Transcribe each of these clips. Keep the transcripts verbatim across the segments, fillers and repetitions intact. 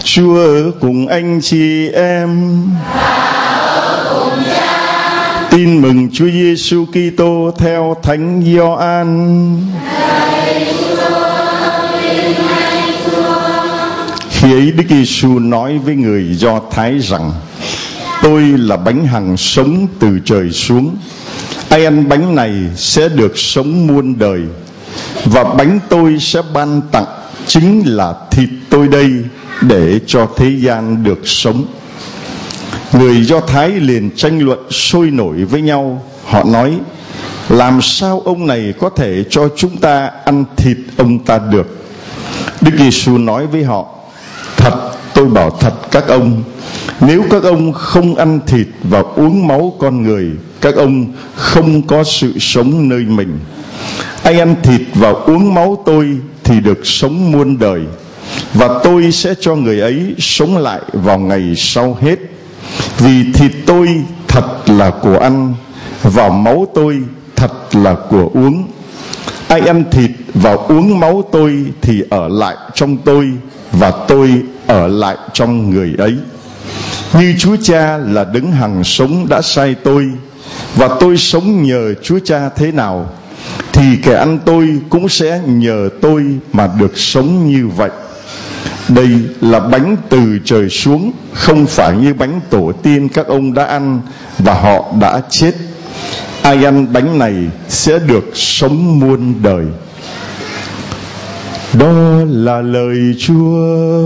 Chúa ở cùng anh chị em. Tin mừng Chúa Giêsu Kitô theo Thánh Gioan. Khi ấy Đức Giêsu nói với người Do Thái rằng: Tôi là bánh hằng sống từ trời xuống. Ai ăn bánh này sẽ được sống muôn đời. Và bánh tôi sẽ ban tặng chính là thịt tôi đây, để cho thế gian được sống. Người Do Thái liền tranh luận sôi nổi với nhau. Họ nói: Làm sao ông này có thể cho chúng ta ăn thịt ông ta được? Đức Giêsu nói với họ: Thật, tôi bảo thật các ông, nếu các ông không ăn thịt và uống máu con người, các ông không có sự sống nơi mình. Ai ăn thịt và uống máu tôi thì được sống muôn đời, và tôi sẽ cho người ấy sống lại vào ngày sau hết. Vì thịt tôi thật là của ăn, và máu tôi thật là của uống. Ai ăn thịt và uống máu tôi thì ở lại trong tôi, và tôi ở lại trong người ấy. Như Chúa Cha là đấng hằng sống đã sai tôi, và tôi sống nhờ Chúa Cha thế nào, thì kẻ ăn tôi cũng sẽ nhờ tôi mà được sống như vậy. Đây là bánh từ trời xuống, không phải như bánh tổ tiên các ông đã ăn và họ đã chết. Ai ăn bánh này sẽ được sống muôn đời. Đó là lời Chúa.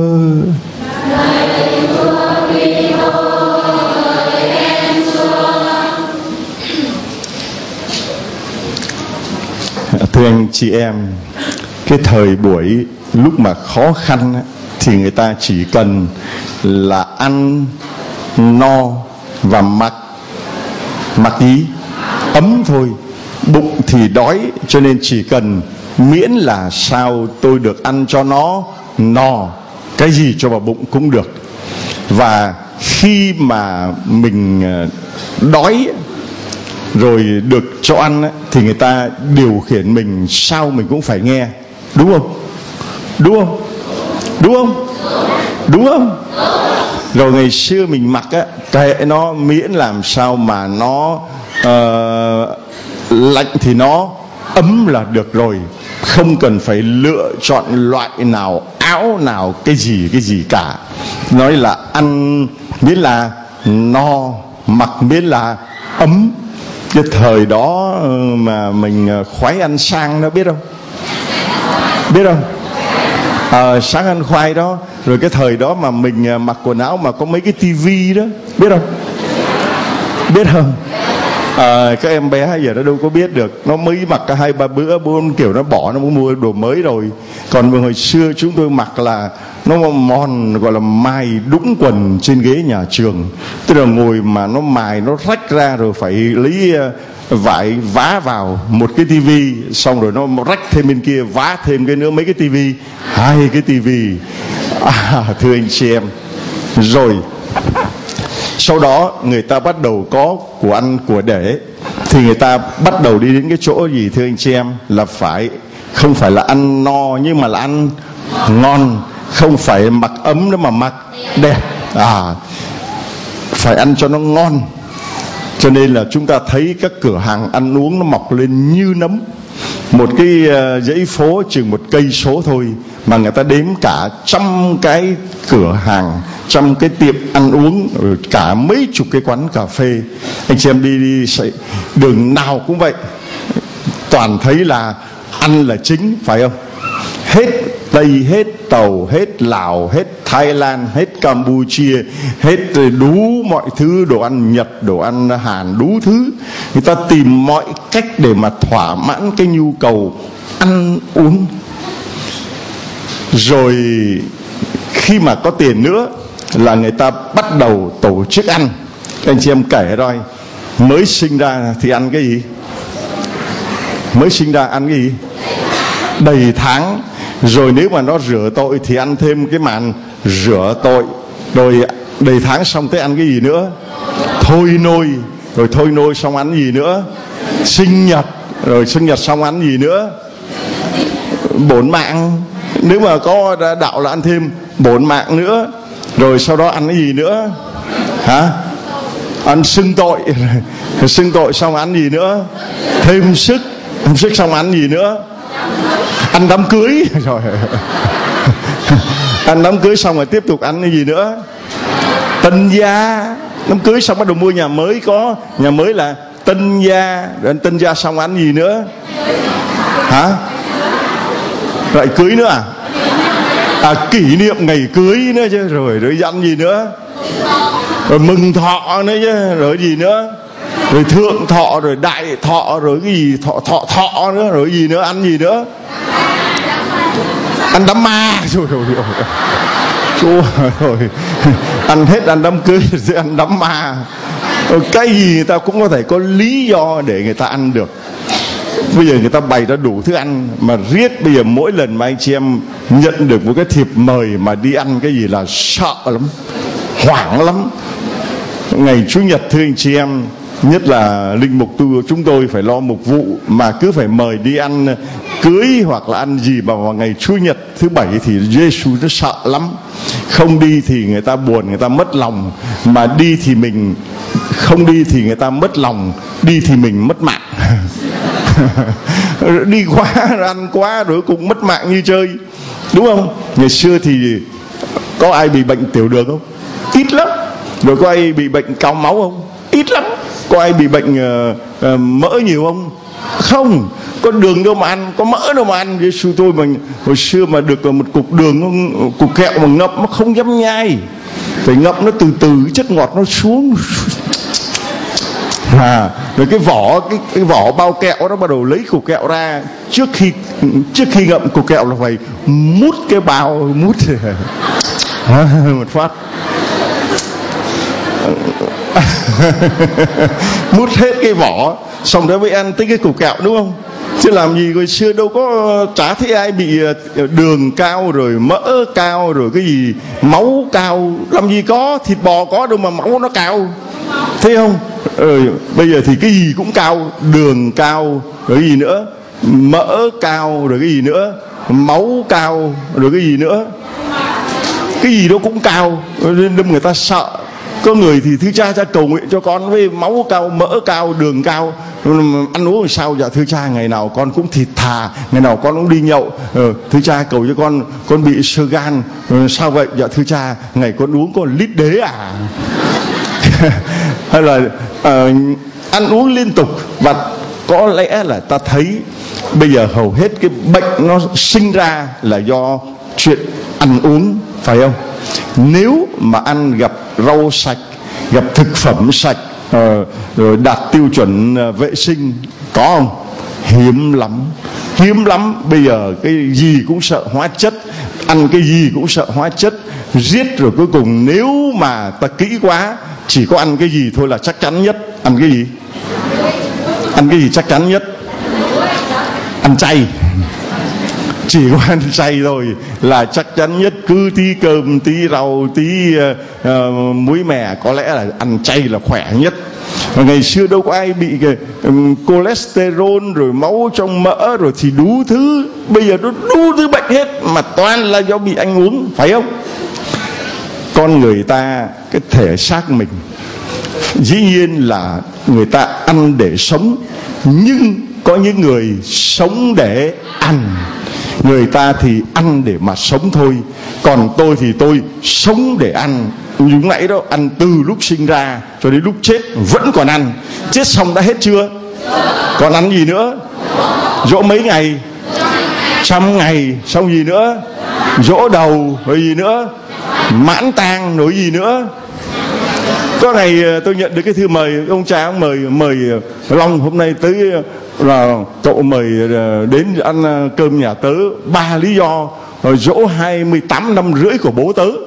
Thưa anh chị em, cái thời buổi lúc mà khó khăn thì người ta chỉ cần là ăn no và mặc mặc ý ấm thôi. Bụng thì đói, cho nên chỉ cần miễn là sao tôi được ăn cho nó no, cái gì cho vào bụng cũng được. Và khi mà mình đói rồi được cho ăn thì người ta điều khiển mình sao mình cũng phải nghe, đúng không? Đúng không? Đúng không? Đúng không? Rồi ngày xưa mình mặc á, kệ nó, miễn làm sao mà nó uh, lạnh thì nó ấm là được rồi, không cần phải lựa chọn loại nào, áo nào, cái gì cái gì cả. Nói là ăn miễn là no, mặc miễn là ấm. Cái thời đó mà mình khoái ăn sang đó, biết không? Biết không? À, sáng ăn khoai đó. Rồi cái thời đó mà mình mặc quần áo mà có mấy cái tivi đó, biết không? Biết không? À, các em bé giờ nó đâu có biết được, nó mới mặc cả hai ba bữa bốn kiểu nó bỏ, nó muốn mua đồ mới rồi. Còn hồi xưa chúng tôi mặc là nó mòn, gọi là mài đũng quần trên ghế nhà trường, tức là ngồi mà nó mài nó rách ra rồi phải lấy vải vá vào một cái tivi, xong rồi nó rách thêm bên kia, vá thêm cái nữa, mấy cái tivi, hai cái tivi. À, thưa anh chị em, rồi sau đó người ta bắt đầu có của ăn của để, thì người ta bắt đầu đi đến cái chỗ gì thưa anh chị em, là phải không phải là ăn no nhưng mà là ăn ngon, không phải mặc ấm nữa mà mặc đẹp, à phải ăn cho nó ngon. Cho nên là chúng ta thấy các cửa hàng ăn uống nó mọc lên như nấm. Một cái dãy phố chừng một cây số thôi mà người ta đếm cả trăm cái cửa hàng, trăm cái tiệm ăn uống, rồi cả mấy chục cái quán cà phê. Anh chị em đi đi đường nào cũng vậy, toàn thấy là ăn là chính, phải không? Hết Tây, hết Tàu, hết Lào, hết Thái Lan, hết Campuchia, hết đủ mọi thứ, đồ ăn Nhật, đồ ăn Hàn, đủ thứ. Người ta tìm mọi cách để mà thỏa mãn cái nhu cầu ăn uống. Rồi khi mà có tiền nữa là người ta bắt đầu tổ chức ăn. Anh chị em kể rồi, mới sinh ra thì ăn cái gì? Mới sinh ra ăn cái gì? Đầy tháng. Rồi nếu mà nó rửa tội thì ăn thêm cái màn rửa tội. Rồi đầy tháng xong tới ăn cái gì nữa? Thôi nôi. Rồi thôi nôi xong ăn gì nữa? Sinh nhật. Rồi sinh nhật xong ăn gì nữa? Bổn mạng. Nếu mà có đạo là ăn thêm bổn mạng nữa. Rồi sau đó ăn cái gì nữa? Hả? Ăn xưng tội. Xưng tội xong ăn gì nữa? Thêm sức. Thêm sức xong ăn gì nữa? Ăn đám cưới. Rồi. Ăn đám cưới xong rồi tiếp tục ăn cái gì nữa? Tân gia. Đám cưới xong bắt đầu mua nhà mới, có nhà mới là tân gia. Rồi ăn tân gia xong ăn gì nữa? Hả? Rồi cưới nữa à? À, kỷ niệm ngày cưới nữa chứ. Rồi rồi ăn gì nữa? Rồi mừng thọ nữa chứ. Rồi gì nữa? Rồi thượng thọ, rồi đại thọ, rồi cái gì thọ thọ thọ nữa. Rồi gì nữa? Ăn gì nữa? Ăn đám ma. Rồi rồi rồi, rồi. rồi. Ăn hết ăn đám cưới rồi ăn đám ma. Rồi cái gì người ta cũng có thể có lý do để người ta ăn được. Bây giờ người ta bày ra đủ thức ăn mà riết, bây giờ mỗi lần mà anh chị em nhận được một cái thiệp mời mà đi ăn cái gì là sợ lắm, hoảng lắm. Ngày Chủ nhật thưa anh chị em, nhất là linh mục tu chúng tôi phải lo mục vụ mà cứ phải mời đi ăn cưới hoặc là ăn gì mà vào ngày Chủ nhật thứ bảy thì Giêsu nó sợ lắm. Không đi thì người ta buồn, người ta mất lòng, mà đi thì mình không đi thì người ta mất lòng, đi thì mình mất mạng. Đi quá, ăn quá rồi cũng mất mạng như chơi, đúng không? Ngày xưa thì có ai bị bệnh tiểu đường không? Ít lắm. Rồi có ai bị bệnh cao máu không? Ít lắm. Có ai bị bệnh uh, uh, mỡ nhiều không? Không. Có đường đâu mà ăn, có mỡ đâu mà ăn. Giêsu tôi mà hồi xưa mà được một cục đường, cục kẹo mà ngậm nó không dám nhai, phải ngậm nó từ từ, chất ngọt nó xuống. À, rồi cái vỏ cái, cái vỏ bao kẹo nó bắt đầu lấy cục kẹo ra, trước khi trước khi ngậm cục kẹo là phải mút cái bao, mút một phát. Mút hết cái vỏ xong đó mới ăn tới cái cục kẹo, đúng không? Chứ làm gì hồi xưa đâu có, chả thấy ai bị đường cao rồi mỡ cao rồi cái gì máu cao, làm gì có, thịt bò có đâu mà máu nó cao, thấy không? Ừ, bây giờ thì cái gì cũng cao, đường cao rồi cái gì nữa, mỡ cao rồi cái gì nữa, máu cao rồi cái gì nữa, cái gì đó cũng cao nên đâm người ta sợ. Có người thì thưa cha, cha cầu nguyện cho con với máu cao, mỡ cao, đường cao, ăn uống làm sao? Dạ thưa cha, ngày nào con cũng thịt thà, ngày nào con cũng đi nhậu. Ừ, thưa cha cầu cho con con bị xơ gan. Ừ, sao vậy? Dạ thưa cha, ngày con uống có lít đế à? Hay là uh, ăn uống liên tục. Và có lẽ là ta thấy bây giờ hầu hết cái bệnh nó sinh ra là do chuyện ăn uống, phải không? Nếu mà ăn gặp rau sạch, gặp thực phẩm sạch, uh, rồi đạt tiêu chuẩn uh, vệ sinh, có không? Hiếm lắm, hiếm lắm. Bây giờ cái gì cũng sợ hóa chất, ăn cái gì cũng sợ hóa chất, giết rồi cuối cùng nếu mà ta kỹ quá, chỉ có ăn cái gì thôi là chắc chắn nhất. Ăn cái gì? Ăn cái gì chắc chắn nhất? Ăn chay. Chỉ có ăn chay thôi là chắc chắn nhất. Cứ tí cơm, tí rau, tí uh, uh, muối mè, có lẽ là ăn chay là khỏe nhất. Và ngày xưa đâu có ai bị um, cholesterol rồi máu trong mỡ rồi thì đủ thứ. Bây giờ nó đủ thứ bệnh hết mà toàn là do bị ăn uống, phải không? Con người ta, cái thể xác mình, dĩ nhiên là người ta ăn để sống, nhưng có những người sống để ăn. Người ta thì ăn để mà sống thôi, còn tôi thì tôi sống để ăn. Lúc nãy đó, ăn từ lúc sinh ra cho đến lúc chết vẫn còn ăn. Chết xong đã hết chưa? Còn ăn gì nữa? Dỗ mấy ngày? Trăm ngày. Xong gì nữa? Dỗ đầu rồi gì nữa? Mãn tang rồi gì nữa? Có ngày tôi nhận được cái thư mời, ông cha ông mời mời Long hôm nay tới là cậu mời đến ăn cơm nhà tớ, ba lý do. Rồi dỗ hai mươi tám năm rưỡi của bố tớ.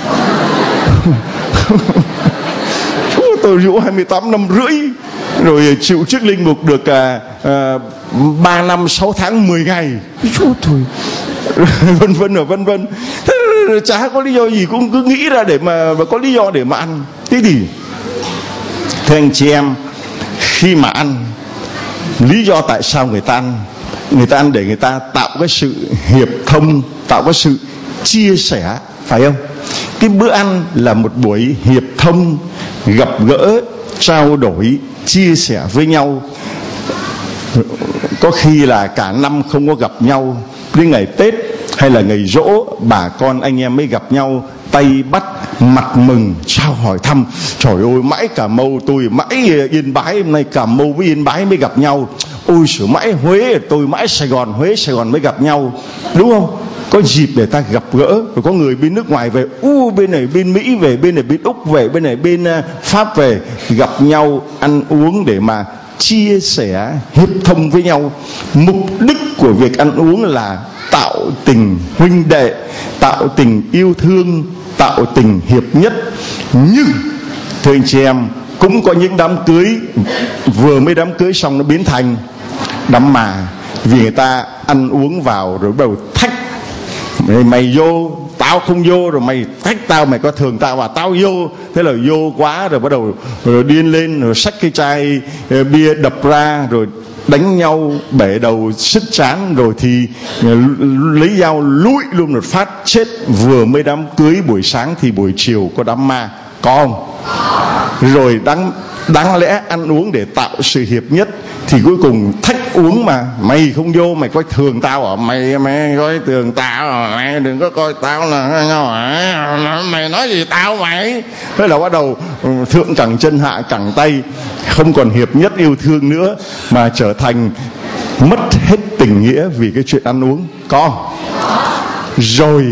Tôi dỗ hai mươi tám năm rưỡi, rồi chịu chức linh mục được à, à, ba năm sáu tháng mười ngày. Chúa thôi. Vân vân và vân vân. Chả có lý do gì, cũng cứ nghĩ ra để mà, mà có lý do để mà ăn. Thế thì thưa anh chị em, khi mà ăn, lý do tại sao người ta ăn? Người ta ăn để người ta tạo cái sự hiệp thông, tạo cái sự chia sẻ, phải không? Cái bữa ăn là một buổi hiệp thông, gặp gỡ, trao đổi, chia sẻ với nhau. Có khi là cả năm không có gặp nhau, đến ngày Tết hay là ngày giỗ, bà con anh em mới gặp nhau, tay bắt mặt mừng trao hỏi thăm. Trời ơi, mãi Cà Mau tôi, mãi Yên Bái, hôm nay Cà Mau với Yên Bái mới gặp nhau. Ôi sửa mãi Huế tôi, mãi Sài Gòn, Huế Sài Gòn mới gặp nhau, đúng không? Có dịp để ta gặp gỡ. Rồi có người bên nước ngoài về, u bên này bên Mỹ về, bên này bên Úc về, bên này bên uh, Pháp về, gặp nhau ăn uống để mà chia sẻ, hiệp thông với nhau. Mục đích của việc ăn uống là tạo tình huynh đệ, tạo tình yêu thương, tạo tình hiệp nhất. Nhưng thưa anh chị em, cũng có những đám cưới vừa mới đám cưới xong nó biến thành đám mà, vì người ta ăn uống vào rồi bắt đầu thách. Mày, mày vô, tao không vô, rồi mày thách tao, mày coi thường tao và tao vô. Thế là vô quá rồi bắt đầu rồi điên lên, rồi xách cái chai bia đập ra, rồi đánh nhau bể đầu sứt trán, rồi thì lấy dao lụi luôn một phát chết. Vừa mới đám cưới buổi sáng thì buổi chiều có đám ma, có không? Rồi đáng đáng lẽ ăn uống để tạo sự hiệp nhất thì cuối cùng thách uống mà mày không vô, mày coi thường tao à, mày mày coi thường tao à, mày đừng có coi tao là mày nói gì tao mày. Thế là bắt đầu thượng cẳng chân hạ cẳng tay, không còn hiệp nhất yêu thương nữa, mà trở thành mất hết tình nghĩa vì cái chuyện ăn uống, có không? Rồi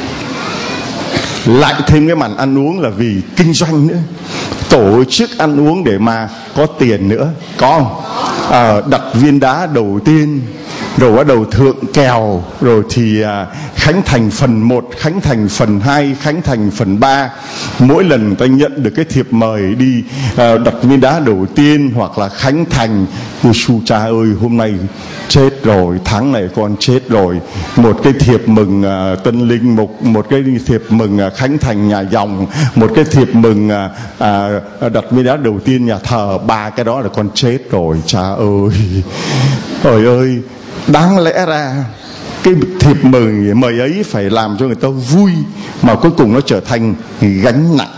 lại thêm cái màn ăn uống là vì kinh doanh nữa, tổ chức ăn uống để mà có tiền nữa, có không? À, đặt viên đá đầu tiên, rồi bắt đầu thượng kèo, rồi thì à, khánh thành phần một, khánh thành phần hai, khánh thành phần ba. Mỗi lần ta nhận được cái thiệp mời đi à, đặt viên đá đầu tiên hoặc là khánh thành, ôi su cha ơi, hôm nay chết rồi, tháng này con chết rồi. Một cái thiệp mừng à, tân linh mục, một cái thiệp mừng à, khánh thành nhà dòng, một cái thiệp mừng à, à, đặt viên đá đầu tiên nhà thờ, ba cái đó là con chết rồi, cha ơi. Trời ơi, đáng lẽ ra cái thiệp mừng mời ấy phải làm cho người ta vui, mà cuối cùng nó trở thành gánh nặng,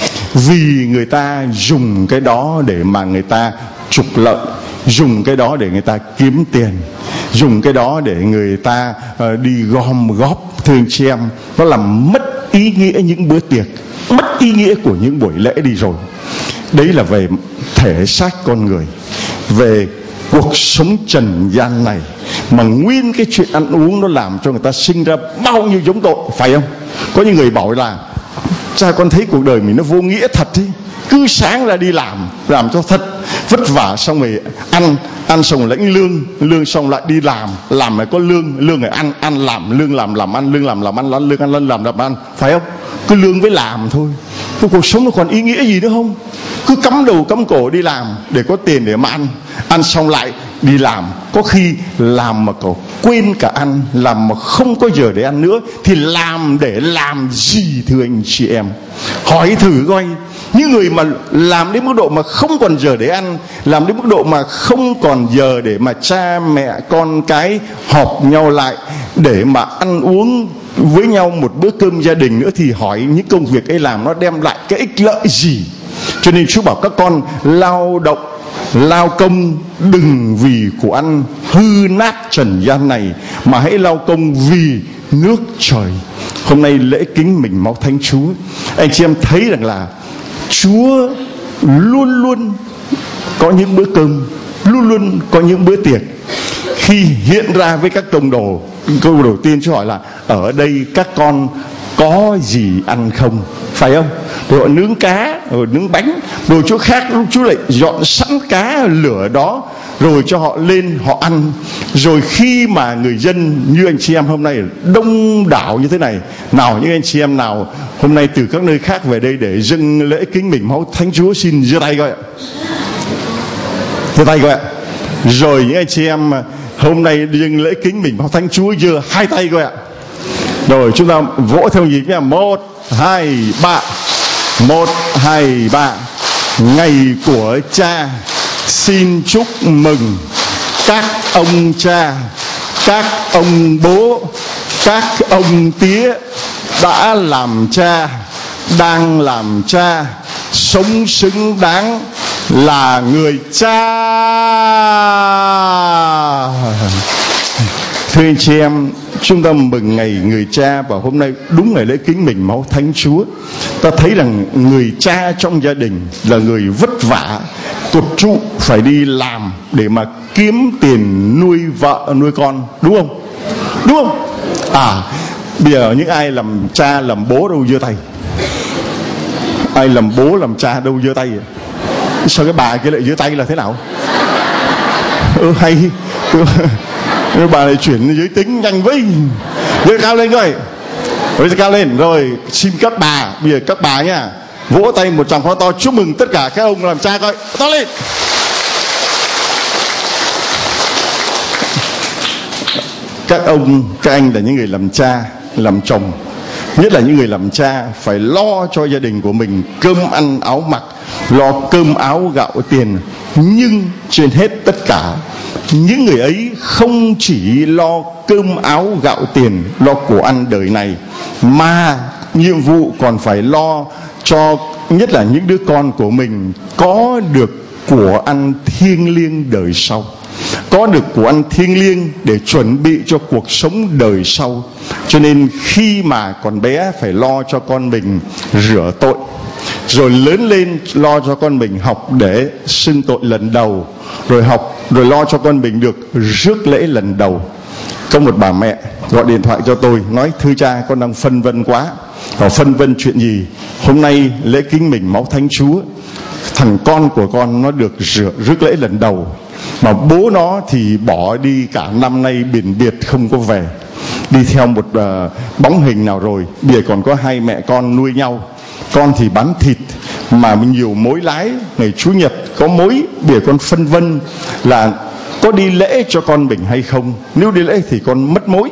vì người ta dùng cái đó để mà người ta trục lợi, dùng cái đó để người ta kiếm tiền, dùng cái đó để người ta uh, đi gom góp. Thưa anh chị em, nó làm mất ý nghĩa những bữa tiệc, mất ý nghĩa của những buổi lễ đi rồi. Đấy là về thể xác con người, về cuộc sống trần gian này, mà nguyên cái chuyện ăn uống nó làm cho người ta sinh ra bao nhiêu giống tội, phải không? Có những người bảo là cha con thấy cuộc đời mình nó vô nghĩa thật ấy, cứ sáng ra đi làm, làm cho thật vất vả, xong rồi ăn, ăn xong rồi lãnh lương, lương xong lại đi làm, làm lại có lương, lương rồi ăn, ăn làm, lương làm, làm ăn, lương làm, làm ăn, lương ăn, lương làm, làm ăn, phải không? Cứ lương với làm thôi, cái cuộc sống nó còn ý nghĩa gì nữa không? Cứ cắm đầu cắm cổ đi làm để có tiền để mà ăn, ăn xong lại đi làm, có khi làm mà cậu quên cả ăn, làm mà không có giờ để ăn nữa, thì làm để làm gì thưa anh chị em? Hỏi thử coi, những người mà làm đến mức độ mà không còn giờ để ăn, làm đến mức độ mà không còn giờ để mà cha mẹ con cái họp nhau lại để mà ăn uống với nhau một bữa cơm gia đình nữa, thì hỏi những công việc ấy làm nó đem lại cái ích lợi gì? Cho nên Chúa bảo các con lao động, lao công đừng vì của ăn hư nát trần gian này, mà hãy lao công vì nước trời. Hôm nay lễ kính mình máu Thánh Chúa, anh chị em thấy rằng là Chúa luôn luôn có những bữa cơm, luôn luôn có những bữa tiệc. Khi hiện ra với các tông đồ, câu đầu tiên Chúa hỏi là ở đây các con có gì ăn không, phải không? Rồi họ nướng cá, rồi nướng bánh, rồi chỗ khác lúc Chúa lại dọn sẵn cá lửa đó, rồi cho họ lên họ ăn. Rồi khi mà người dân như anh chị em hôm nay đông đảo như thế này, nào những anh chị em nào hôm nay từ các nơi khác về đây để dâng lễ kính mình máu Thánh Chúa, xin giơ tay coi ạ, giơ tay coi ạ. Rồi những anh chị em hôm nay dâng lễ kính mình máu Thánh Chúa, giơ hai tay coi ạ. Rồi chúng ta vỗ theo nhịp nha, một hai ba, một hai ba. Ngày của Cha xin chúc mừng các ông cha, các ông bố, các ông tía, đã làm cha, đang làm cha, sống xứng đáng là người cha. Thưa anh chị em, chúng ta mừng ngày người cha, và hôm nay đúng ngày lễ kính mình máu Thánh Chúa. Ta thấy rằng người cha trong gia đình là người vất vả, tuột trụ, phải đi làm để mà kiếm tiền nuôi vợ, nuôi con, đúng không? Đúng không? À, bây giờ những ai làm cha làm bố đâu giơ tay. Ai làm bố làm cha đâu giơ tay. Sao cái bà kia lại giơ tay là thế nào? Ừ, hay. Cái bà này chuyển giới tính nhanh với. Giơ cao lên coi. Rồi cao lên. Rồi xin các bà, bây giờ các bà nha, vỗ tay một tràng pháo to chúc mừng tất cả các ông làm cha coi. To lên. Các ông, các anh là những người làm cha, làm chồng, nhất là những người làm cha, phải lo cho gia đình của mình cơm ăn áo mặc, lo cơm áo gạo tiền. Nhưng trên hết tất cả, những người ấy không chỉ lo cơm áo gạo tiền, lo của ăn đời này, mà nhiệm vụ còn phải lo cho nhất là những đứa con của mình có được của ăn thiêng liêng đời sau, có được của ăn thiêng liêng để chuẩn bị cho cuộc sống đời sau. Cho nên khi mà còn bé phải lo cho con mình rửa tội, rồi lớn lên lo cho con mình học để xưng tội lần đầu, rồi học rồi lo cho con mình được rước lễ lần đầu. Có một bà mẹ gọi điện thoại cho tôi nói: thưa cha, con đang phân vân quá. Và phân vân chuyện gì? Hôm nay lễ kính mình máu Thánh Chúa, thằng con của con nó được rửa, rước lễ lần đầu, mà bố nó thì bỏ đi cả năm nay biển biệt không có về, đi theo một uh, bóng hình nào rồi. Bây giờ còn có hai mẹ con nuôi nhau. Con thì bán thịt mà nhiều mối lái, ngày Chủ nhật có mối. Bây giờ con phân vân là có đi lễ cho con mình hay không. Nếu đi lễ thì con mất mối,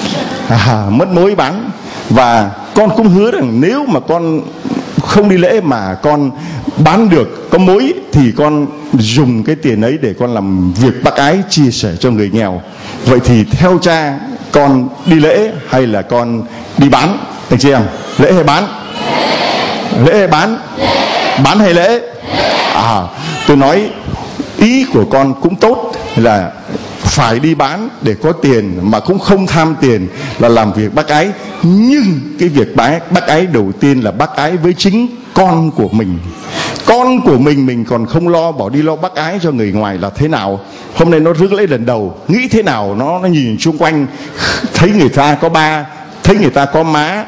à, mất mối bán. Và con cũng hứa rằng nếu mà con không đi lễ mà con bán được có mối thì con dùng cái tiền ấy để con làm việc bác ái, chia sẻ cho người nghèo. Vậy thì theo cha, con đi lễ hay là con đi bán? Anh chị em, lễ hay bán? Lễ hay bán? Bán hay lễ? À, tôi nói ý của con cũng tốt, là phải đi bán để có tiền, mà cũng không tham tiền, là làm việc bác ái. Nhưng cái việc bác, bác ái đầu tiên là bác ái với chính con của mình. Con của mình mình còn không lo, bỏ đi lo bác ái cho người ngoài là thế nào? Hôm nay nó rước lễ lần đầu, nghĩ thế nào? Nó, nó nhìn xung quanh, thấy người ta có ba, thấy người ta có má,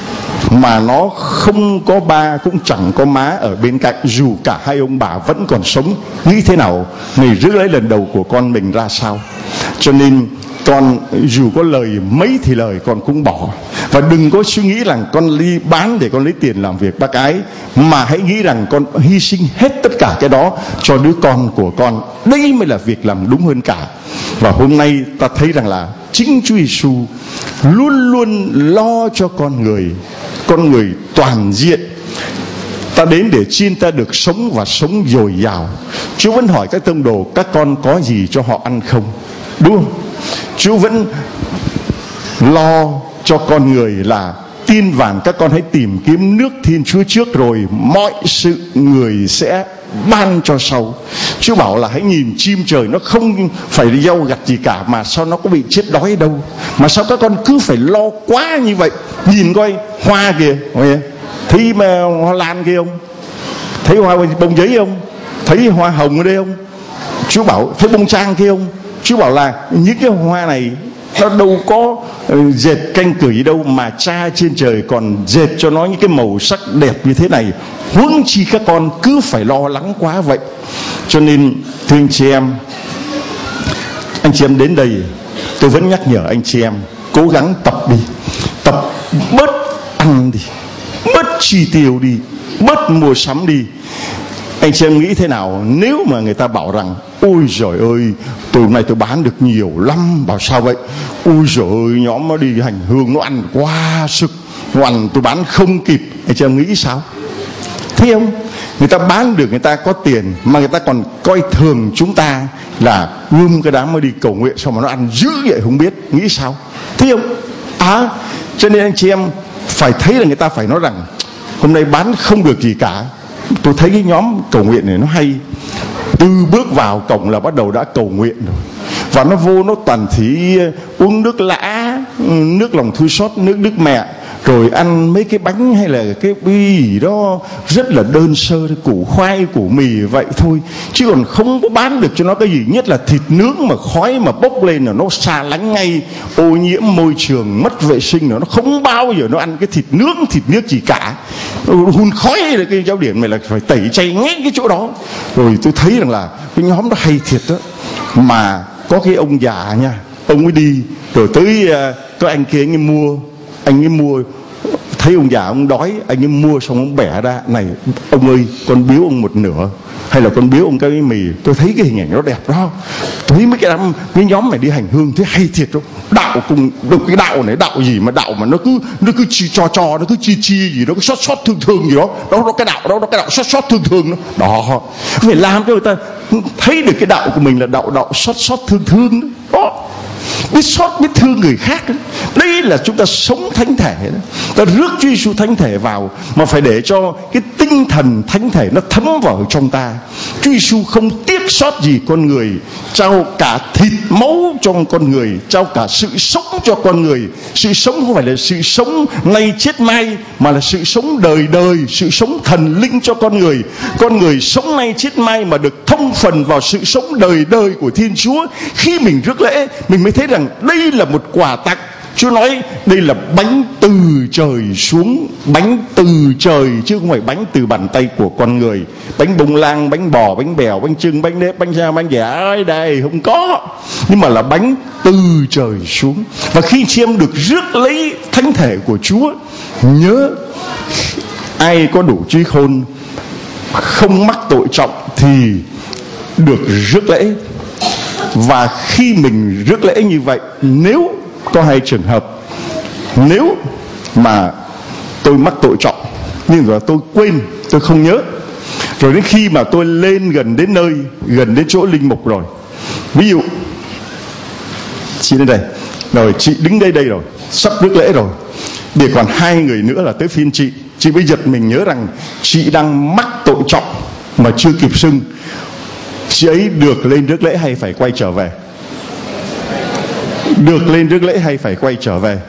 mà nó không có ba cũng chẳng có má ở bên cạnh, dù cả hai ông bà vẫn còn sống. Nghĩ thế nào? Ngày rước lễ lần đầu của con mình ra sao? Cho nên con dù có lời mấy thì lời con cũng bỏ. Và đừng có suy nghĩ rằng con đi bán để con lấy tiền làm việc bác ái, mà hãy nghĩ rằng con hy sinh hết tất cả cái đó cho đứa con của con. Đây mới là việc làm đúng hơn cả. Và hôm nay ta thấy rằng là chính Chúa Giêsu luôn luôn lo cho con người, con người toàn diện. Ta đến để xin ta được sống và sống dồi dào. Chúa vẫn hỏi các tông đồ: các con có gì cho họ ăn không? Đúng không? Chúa vẫn lo cho con người là tiên vàng các con hãy tìm kiếm nước Thiên Chúa trước, rồi mọi sự người sẽ ban cho sau. Chúa bảo là hãy nhìn chim trời, nó không phải đi gieo gặt gì cả, mà sao nó có bị chết đói đâu. Mà sao các con cứ phải lo quá như vậy? Nhìn coi hoa kìa, thấy mà hoa lan kia không? Thấy hoa bông giấy không? Thấy hoa hồng ở đây không? Chúa bảo thấy bông trang kia không? Chúa bảo là những cái hoa này nó đâu có dệt canh cửi đâu, mà Cha trên trời còn dệt cho nó những cái màu sắc đẹp như thế này. Huống chi các con cứ phải lo lắng quá vậy. Cho nên thưa anh chị em, anh chị em đến đây, tôi vẫn nhắc nhở anh chị em cố gắng tập đi, tập bớt ăn đi, bớt chi tiêu đi, bớt mua sắm đi. Anh chị em nghĩ thế nào nếu mà người ta bảo rằng: ôi giời ơi, từ hôm nay tôi bán được nhiều lắm. Bảo sao vậy? Ôi giời ơi, nhóm nó đi hành hương nó ăn quá sức, nó ăn tôi bán không kịp. Anh chị em nghĩ sao? Thấy không? Người ta bán được, người ta có tiền, mà người ta còn coi thường chúng ta là gom cái đám mới đi cầu nguyện, sao mà nó ăn dữ vậy không biết. Nghĩ sao? Thấy không? À, cho nên anh chị em phải thấy là người ta phải nói rằng hôm nay bán không được gì cả. Tôi thấy cái nhóm cầu nguyện này nó hay, từ bước vào cổng là bắt đầu đã cầu nguyện rồi, và nó vô nó toàn thị uống nước lã, nước lòng thương xót, nước Đức Mẹ, rồi ăn mấy cái bánh hay là cái gì đó rất là đơn sơ, củ khoai củ mì vậy thôi, chứ còn không có bán được cho nó cái gì. Nhất là thịt nướng mà khói mà bốc lên là nó xa lánh ngay, ô nhiễm môi trường, mất vệ sinh, nó không bao giờ nó ăn cái thịt nướng thịt nước gì cả. Hun khói là cái giáo điểm này là phải tẩy chay ngay cái chỗ đó. Rồi tôi thấy rằng là cái nhóm đó hay thiệt đó. Mà có cái ông già nha, ông ấy đi rồi tới có anh kia, anh ấy mua anh ấy mua thấy ông già ông đói, anh ấy mua xong ông bẻ ra, này ông ơi con biếu ông một nửa, hay là con biếu ông cái mì. Tôi thấy cái hình ảnh nó đẹp đó. Tôi thấy mấy cái đám cái nhóm này đi hành hương thấy hay thiệt đó. Đạo cùng được cái đạo này, đạo gì mà đạo mà nó cứ nó cứ chi cho cho nó cứ chi chi gì đó, cứ xót xót thương thương gì đó. Đó đó cái đạo đó, đó cái đạo xót xót thương thương đó. Đó phải làm cho người ta thấy được cái đạo của mình là đạo đạo xót xót thương thương đó. Đó, biết xót biết thương người khác đó. Đây là chúng ta sống thánh thể đó. Ta rước Chúa Giêsu thánh thể vào, mà phải để cho cái tinh thần thánh thể nó thấm vào trong ta. Chúa Giêsu không tiếc xót gì con người, trao cả thịt máu cho con người, trao cả sự sống cho con người. Sự sống không phải là sự sống nay chết mai, mà là sự sống đời đời, sự sống thần linh cho con người. Con người sống nay chết mai mà được thông phần vào sự sống đời đời của Thiên Chúa. Khi mình rước lễ, mình mới thấy rằng đây là một quà tặng. Chúa nói đây là bánh từ trời xuống, bánh từ trời chứ không phải bánh từ bàn tay của con người. Bánh bông lan, bánh bò, bánh bèo, bánh chưng, bánh nếp, bánh da, bánh dẻ ai đây không có, nhưng mà là bánh từ trời xuống. Và khi chị em được rước lấy thánh thể của Chúa, nhớ ai có đủ trí khôn, không mắc tội trọng thì được rước lễ. Và khi mình rước lễ như vậy, nếu có hai trường hợp, nếu mà tôi mắc tội trọng nhưng rồi tôi quên, tôi không nhớ, rồi đến khi mà tôi lên gần đến nơi, gần đến chỗ linh mục rồi, ví dụ chị đến đây rồi, chị đứng đây đây rồi, sắp rước lễ rồi, để còn hai người nữa là tới phiên chị, chị mới giật mình nhớ rằng chị đang mắc tội trọng mà chưa kịp xưng. Chị ấy được lên rước lễ hay phải quay trở về? Được lên rước lễ hay phải quay trở về?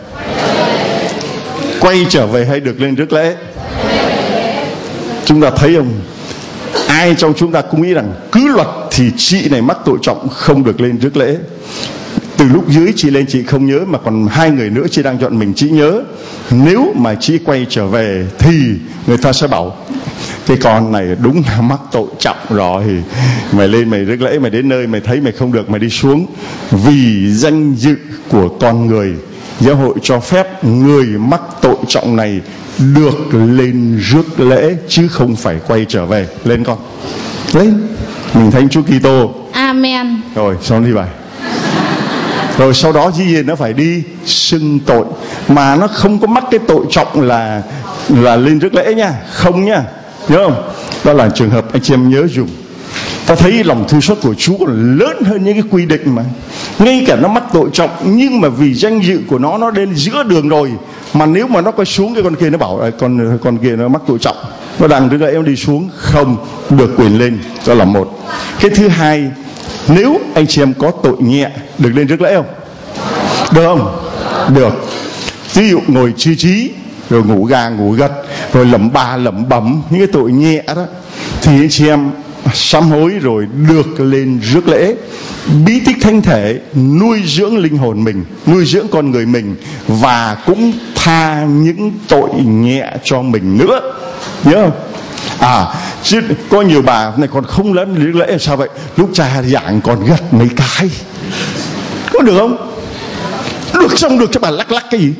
Quay trở về hay được lên rước lễ? Chúng ta thấy không? Ai trong chúng ta cũng nghĩ rằng cứ luật thì chị này mắc tội trọng không được lên rước lễ. Từ lúc dưới chị lên chị không nhớ, mà còn hai người nữa chị đang chọn mình chị nhớ. Nếu mà chị quay trở về thì người ta sẽ bảo cái con này đúng là mắc tội trọng rồi, mày lên mày rước lễ, mày đến nơi mày thấy mày không được mày đi xuống. Vì danh dự của con người, giáo hội cho phép người mắc tội trọng này được lên rước lễ chứ không phải quay trở về. Lên con, lên. Mình thánh Chúa Kitô. Amen. Rồi xong đi bài. Rồi sau đó dĩ nhiên nó phải đi xưng tội, mà nó không có mắc cái tội trọng là là lên rước lễ nha, không nha, nhớ không? Đó là trường hợp anh chị em nhớ dùng. Ta thấy lòng thương xót của Chúa còn lớn hơn những cái quy định mà. Ngay cả nó mắc tội trọng, nhưng mà vì danh dự của nó, nó đến giữa đường rồi, mà nếu mà nó có xuống, cái con kia nó bảo con con kia nó mắc tội trọng, nó đang rước lễ em đi xuống, không được quyền lên. Đó là một. Cái thứ hai, nếu anh chị em có tội nhẹ được lên rước lễ không? Được không? Được. Ví dụ ngồi chi trí, rồi ngủ gà ngủ gật, rồi lẩm bà lẩm bẩm những cái tội nhẹ đó, thì anh chị em sám hối rồi được lên rước lễ. Bí tích thánh thể nuôi dưỡng linh hồn mình, nuôi dưỡng con người mình, và cũng tha những tội nhẹ cho mình nữa, nhớ không? À, chứ có nhiều bà này còn không lên rước lễ sao vậy? Lúc cha giảng còn gật mấy cái, có được không? Được xong được cho bà lắc lắc cái gì?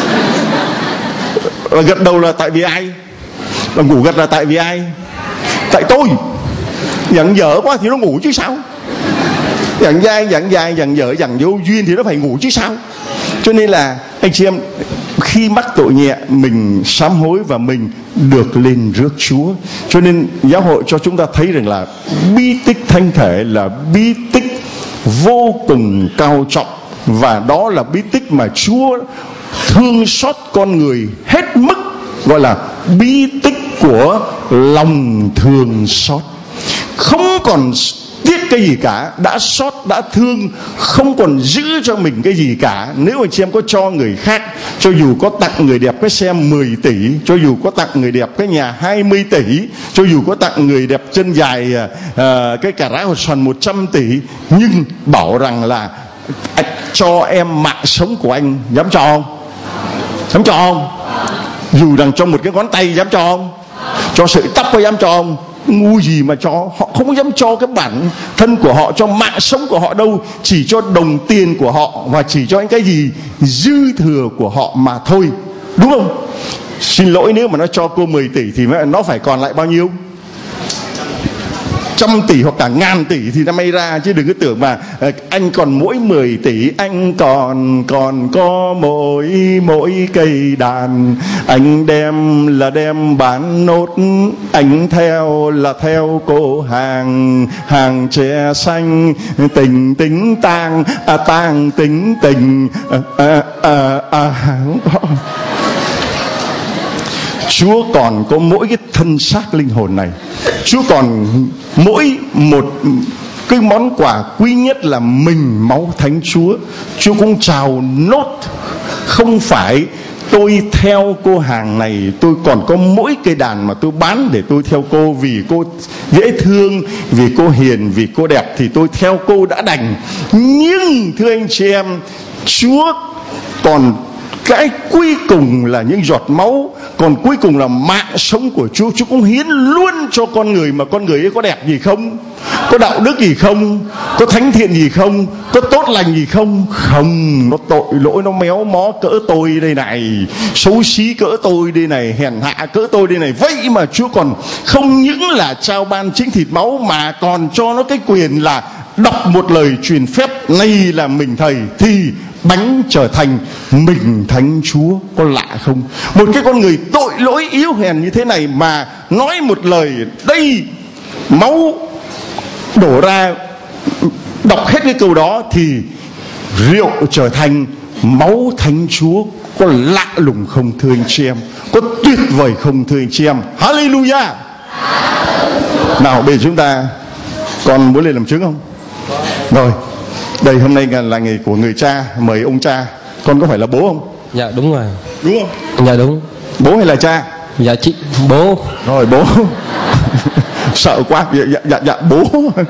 Và gật đầu là tại vì ai? Và ngủ gật là tại vì ai? Tại tôi. Giận vợ quá thì nó ngủ chứ sao? Giận dai, giận dai, giận vợ, giận vô duyên thì nó phải ngủ chứ sao? Cho nên là anh chị em khi mắc tội nhẹ mình sám hối và mình được lên rước Chúa. Cho nên giáo hội cho chúng ta thấy rằng là bí tích thánh thể là bí tích vô cùng cao trọng, và đó là bí tích mà Chúa thương xót con người hết gọi là bí tích của lòng thương xót. Không còn tiếc cái gì cả, đã xót, đã thương, không còn giữ cho mình cái gì cả. Nếu anh chị em có cho người khác, cho dù có tặng người đẹp cái xe mười tỷ, cho dù có tặng người đẹp cái nhà hai mươi tỷ, cho dù có tặng người đẹp chân dài à, cái cà rá hột xoàn một trăm tỷ, nhưng bảo rằng là cho em mạng sống của anh, dám cho không? Dám cho không? Dù rằng cho một cái ngón tay, dám cho không? Cho sợi tóc có dám cho không? Ngu gì mà cho. Họ không dám cho cái bản thân của họ, cho mạng sống của họ đâu, chỉ cho đồng tiền của họ và chỉ cho những cái gì dư thừa của họ mà thôi, đúng không? Xin lỗi, nếu mà nó cho cô mười tỷ thì nó phải còn lại bao nhiêu? Trăm tỷ hoặc cả ngàn tỷ thì nó may ra, chứ đừng có tưởng mà anh còn mỗi mười tỷ, anh còn còn có mỗi mỗi cây đàn, anh đem là đem bán nốt, anh theo là theo cô hàng hàng trẻ xanh, tình tính tang à, tang tính tình à, à, à, à. Chúa còn có mỗi cái thân xác linh hồn này. Chúa còn mỗi một cái món quà quý nhất là mình, máu thánh Chúa. Chúa cũng chào nốt. Không phải tôi theo cô hàng này, tôi còn có mỗi cây đàn mà tôi bán để tôi theo cô, vì cô dễ thương, vì cô hiền, vì cô đẹp thì tôi theo cô đã đành. Nhưng thưa anh chị em, Chúa còn cái cuối cùng là những giọt máu, còn cuối cùng là mạng sống của Chúa. Chúa cũng hiến luôn cho con người, mà con người ấy có đẹp gì không? Có đạo đức gì không? Có thánh thiện gì không? Có tốt lành gì không? Không, nó tội lỗi, nó méo mó cỡ tôi đây này, xấu xí cỡ tôi đây này, hèn hạ cỡ tôi đây này. Vậy mà Chúa còn không những là trao ban chính thịt máu, mà còn cho nó cái quyền là đọc một lời truyền phép, này là mình thầy, thì bánh trở thành mình thánh Chúa. Có lạ không? Một cái con người tội lỗi yếu hèn như thế này mà nói một lời, đây máu đổ ra, đọc hết cái câu đó thì rượu trở thành máu thánh Chúa. Có lạ lùng không thưa anh chị em? Có tuyệt vời không thưa anh chị em? Hallelujah. Nào bây giờ chúng ta, con muốn lên làm chứng không? Rồi, đây hôm nay là ngày của người cha, mời ông cha. Con có phải là bố không? Dạ đúng rồi. Đúng không? Dạ đúng. Bố hay là cha? Dạ chị bố. Rồi bố. Sợ quá. Dạ dạ dạ, dạ bố.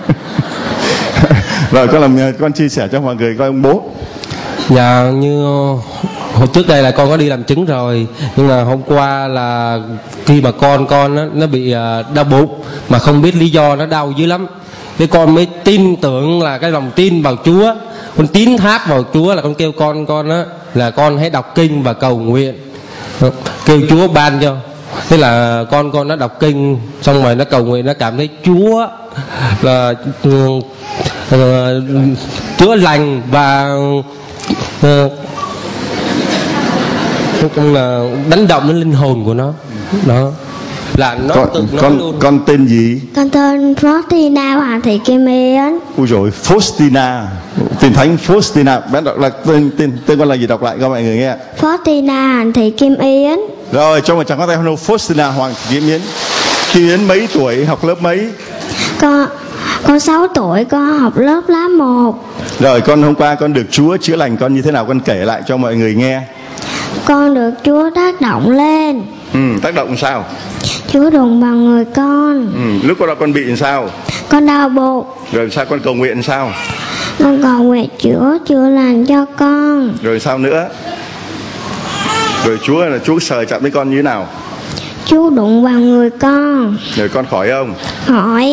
Rồi con làm con chia sẻ cho mọi người coi ông bố. Dạ như hồi trước đây là con có đi làm chứng rồi, nhưng mà hôm qua là khi mà con con nó, nó bị đau bụng mà không biết lý do, nó đau dữ lắm. Thế con mới tin tưởng là cái lòng tin vào Chúa, con tín thác vào Chúa, là con kêu con con á là con hãy đọc kinh và cầu nguyện, kêu Chúa ban cho. Thế là con con nó đọc kinh xong rồi nó cầu nguyện, nó cảm thấy Chúa là uh, uh, chữa lành và uh, cũng là đánh động đến linh hồn của nó. Đó là nó con, tự nói con, luôn. Con tên gì? Con tên Faustina Hoàng Thị Kim Yến. Ui rồi, Faustina, tên thánh Faustina. Bạn đọc là tên tên tên con là gì, đọc lại cho mọi người nghe. Faustina Hoàng Thị Kim Yến. Rồi cho một tràng pháo tay hoan hô Faustina Hoàng Thị Kim Yến. Kim Yến mấy tuổi, học lớp mấy? Con con sáu tuổi, con học lớp lá một. Rồi con hôm qua con được Chúa chữa lành con như thế nào, con kể lại cho mọi người nghe. Con được Chúa tác động lên. Ừ, tác động sao? Chúa đụng vào người con. Ừ, lúc đó con bị làm sao? Con đau bụng. Rồi sao con cầu nguyện làm sao? Con cầu nguyện Chúa chữa lành cho con. Rồi sao nữa? Rồi Chúa là Chúa sờ chạm đến con như thế nào? Chúa đụng vào người con. Rồi con khỏi không? Hỏi.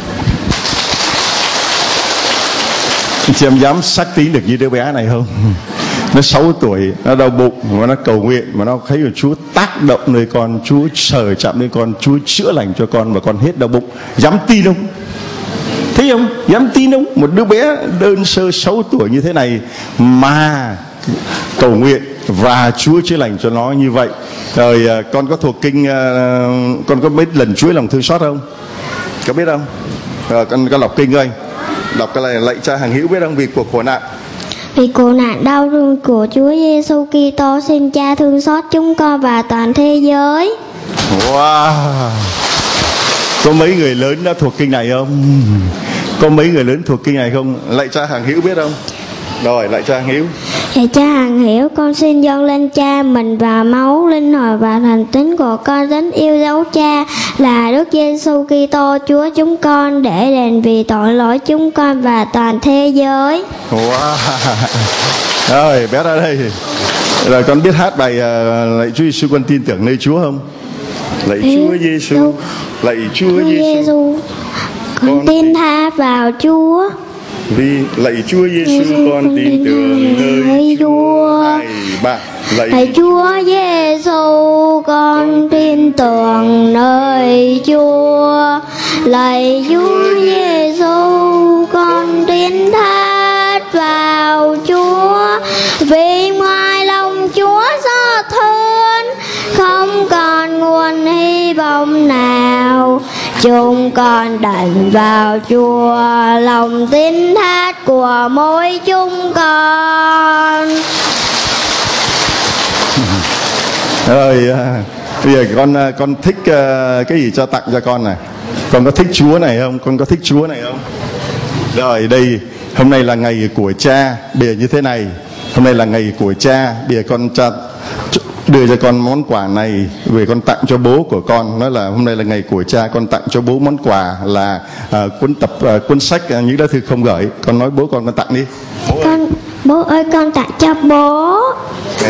Chị em dám xác tín được như đứa bé này không? Nó sáu tuổi, nó đau bụng mà nó cầu nguyện, mà nó thấy là Chúa tác động nơi con, Chúa sờ chạm đến con, Chúa chữa lành cho con và con hết đau bụng. Dám tin không? Thấy không? Dám tin không? Một đứa bé đơn sơ sáu tuổi như thế này mà cầu nguyện và Chúa chữa lành cho nó như vậy. Rồi con có thuộc kinh, con có biết lần Chúa lòng thương xót không? Có biết không? Rồi con con đọc kinh coi. Đọc cái này lạy Cha hằng hữu biết không? Vì cuộc khổ nạn. Vì苦nạn đau thương của Chúa Giêsu Kitô, xin Cha thương xót chúng con và toàn thế giới. Wow. Có mấy người lớn đã thuộc kinh này không? Có mấy người lớn thuộc kinh này không? Lạy Cha Hằng Hữu biết không? Rồi, lạy Cha Hằng Hữu. Lạy Cha Hằng Hữu, con xin dâng lên Cha mình và máu, linh hồn và thành tín của con đến yêu dấu Cha là Đức Giêsu Kitô Chúa chúng con, để đền vì tội lỗi chúng con và toàn thế giới. Wow. Rồi, bé ra đây. Rồi con biết hát bài uh, lạy Chúa Giêsu con tin tưởng nơi Chúa không? Lạy Chúa Giêsu, lạy Chúa Giêsu, con tin tha vào Chúa. Vì lạy Chúa Giêsu con tin tưởng nơi Chúa. Hai ba. Lạy, lạy Chúa Giêsu con tin tưởng nơi Chúa. Lạy Chúa Giêsu con tin thác vào Chúa. Vì ngoài lòng Chúa xót thương, không còn nguồn hy vọng nào. Chúng con đành vào Chúa, lòng tin thác của mỗi chúng con. Rồi à, bây giờ con con thích uh, cái gì cho tặng cho con này? Con có thích Chúa này không? Con có thích Chúa này không? Rồi đây, hôm nay là ngày của Cha. Bây giờ như thế này, hôm nay là ngày của Cha. Bây giờ con cha đưa cho con món quà này về con tặng cho bố của con. Nói là hôm nay là ngày của Cha, con tặng cho bố món quà là uh, cuốn tập uh, cuốn sách uh, những lá thư không gửi. Con nói bố con con tặng đi. Bố con ơi. Bố ơi, con tặng cho bố. Đây.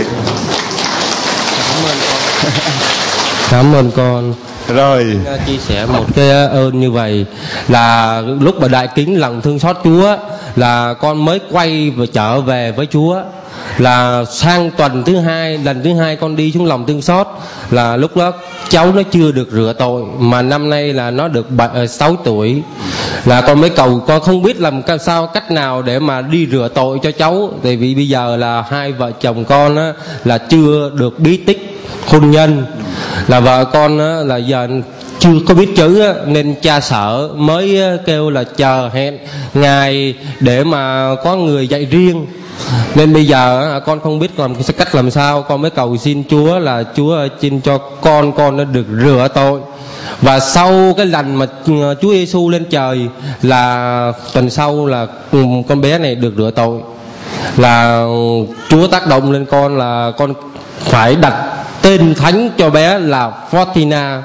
Cảm ơn con. Rồi Chia sẻ một cái ơn như vậy là lúc mà đại kính lòng thương xót Chúa là con mới quay và trở về với Chúa. Là sang tuần thứ hai, lần thứ hai con đi xuống lòng thương xót, là lúc đó cháu nó chưa được rửa tội, mà năm nay là nó được sáu tuổi. Là con mới cầu, con không biết làm sao cách nào để mà đi rửa tội cho cháu. Tại vì bây giờ là hai vợ chồng con á, là chưa được bí tích hôn nhân. Là vợ con á, là giờ chưa có biết chữ á, nên cha sợ mới kêu là chờ hẹn ngày để mà có người dạy riêng. Nên bây giờ con không biết làm cách làm sao, con mới cầu xin Chúa là Chúa xin cho con con nó được rửa tội. Và sau cái lần mà Chúa Giêsu lên trời là tuần sau là con bé này được rửa tội. Là Chúa tác động lên con là con phải đặt tên thánh cho bé là Fortina.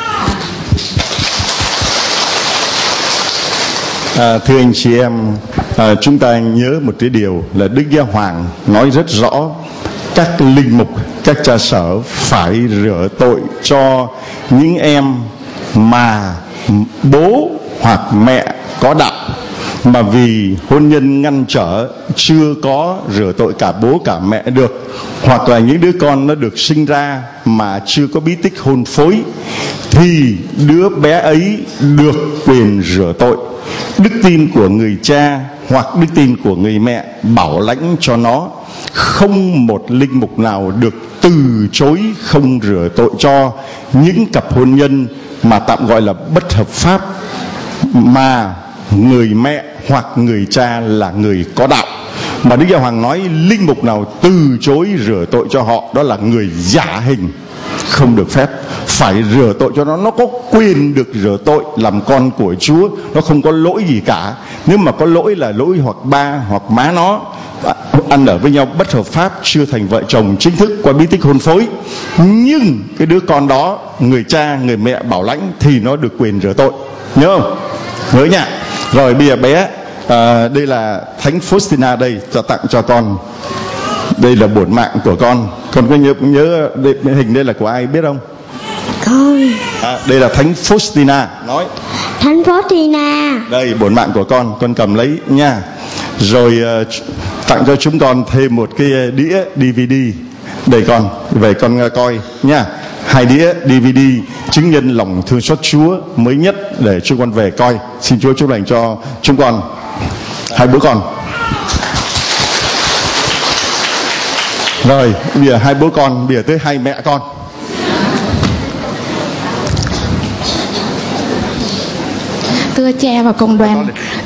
À, thưa anh chị em, à, chúng ta nhớ một cái điều là Đức Giáo Hoàng nói rất rõ, các linh mục, các cha sở phải rửa tội cho những em mà bố hoặc mẹ có đạo, mà vì hôn nhân ngăn trở chưa có rửa tội cả bố cả mẹ được, hoặc là những đứa con nó được sinh ra mà chưa có bí tích hôn phối, thì đứa bé ấy được quyền rửa tội. Đức tin của người cha hoặc đức tin của người mẹ bảo lãnh cho nó. Không một linh mục nào được từ chối không rửa tội cho những cặp hôn nhân mà tạm gọi là bất hợp pháp, mà người mẹ hoặc người cha là người có đạo. Mà Đức Giáo Hoàng nói linh mục nào từ chối rửa tội cho họ, đó là người giả hình, không được phép. Phải rửa tội cho nó, nó có quyền được rửa tội, làm con của Chúa, nó không có lỗi gì cả. Nếu mà có lỗi là lỗi hoặc ba hoặc má nó ăn ở với nhau bất hợp pháp, chưa thành vợ chồng chính thức qua bí tích hôn phối, nhưng cái đứa con đó người cha người mẹ bảo lãnh thì nó được quyền rửa tội. Nhớ không? Nhớ nha. Rồi bây giờ bé à, đây là Thánh Faustina đây, cho tặng cho con. Đây là bổn mạng của con. Con có nhớ nhớ đây, hình đây là của ai biết không? Con. À, đây là Thánh Faustina. Nói. Thánh Faustina. Đây bổn mạng của con, con cầm lấy nha. Rồi uh, tặng cho chúng con thêm một cái đĩa đê vê đê. Đây con, về con uh, coi nha. Hai đĩa đê vê đê chứng nhân lòng thương xót Chúa mới nhất để chúng con về coi. Xin Chúa chúc lành cho chúng con, hai bố con. Rồi bây giờ hai bố con, bây giờ tới hai mẹ con. Thưa cha và cộng đoàn,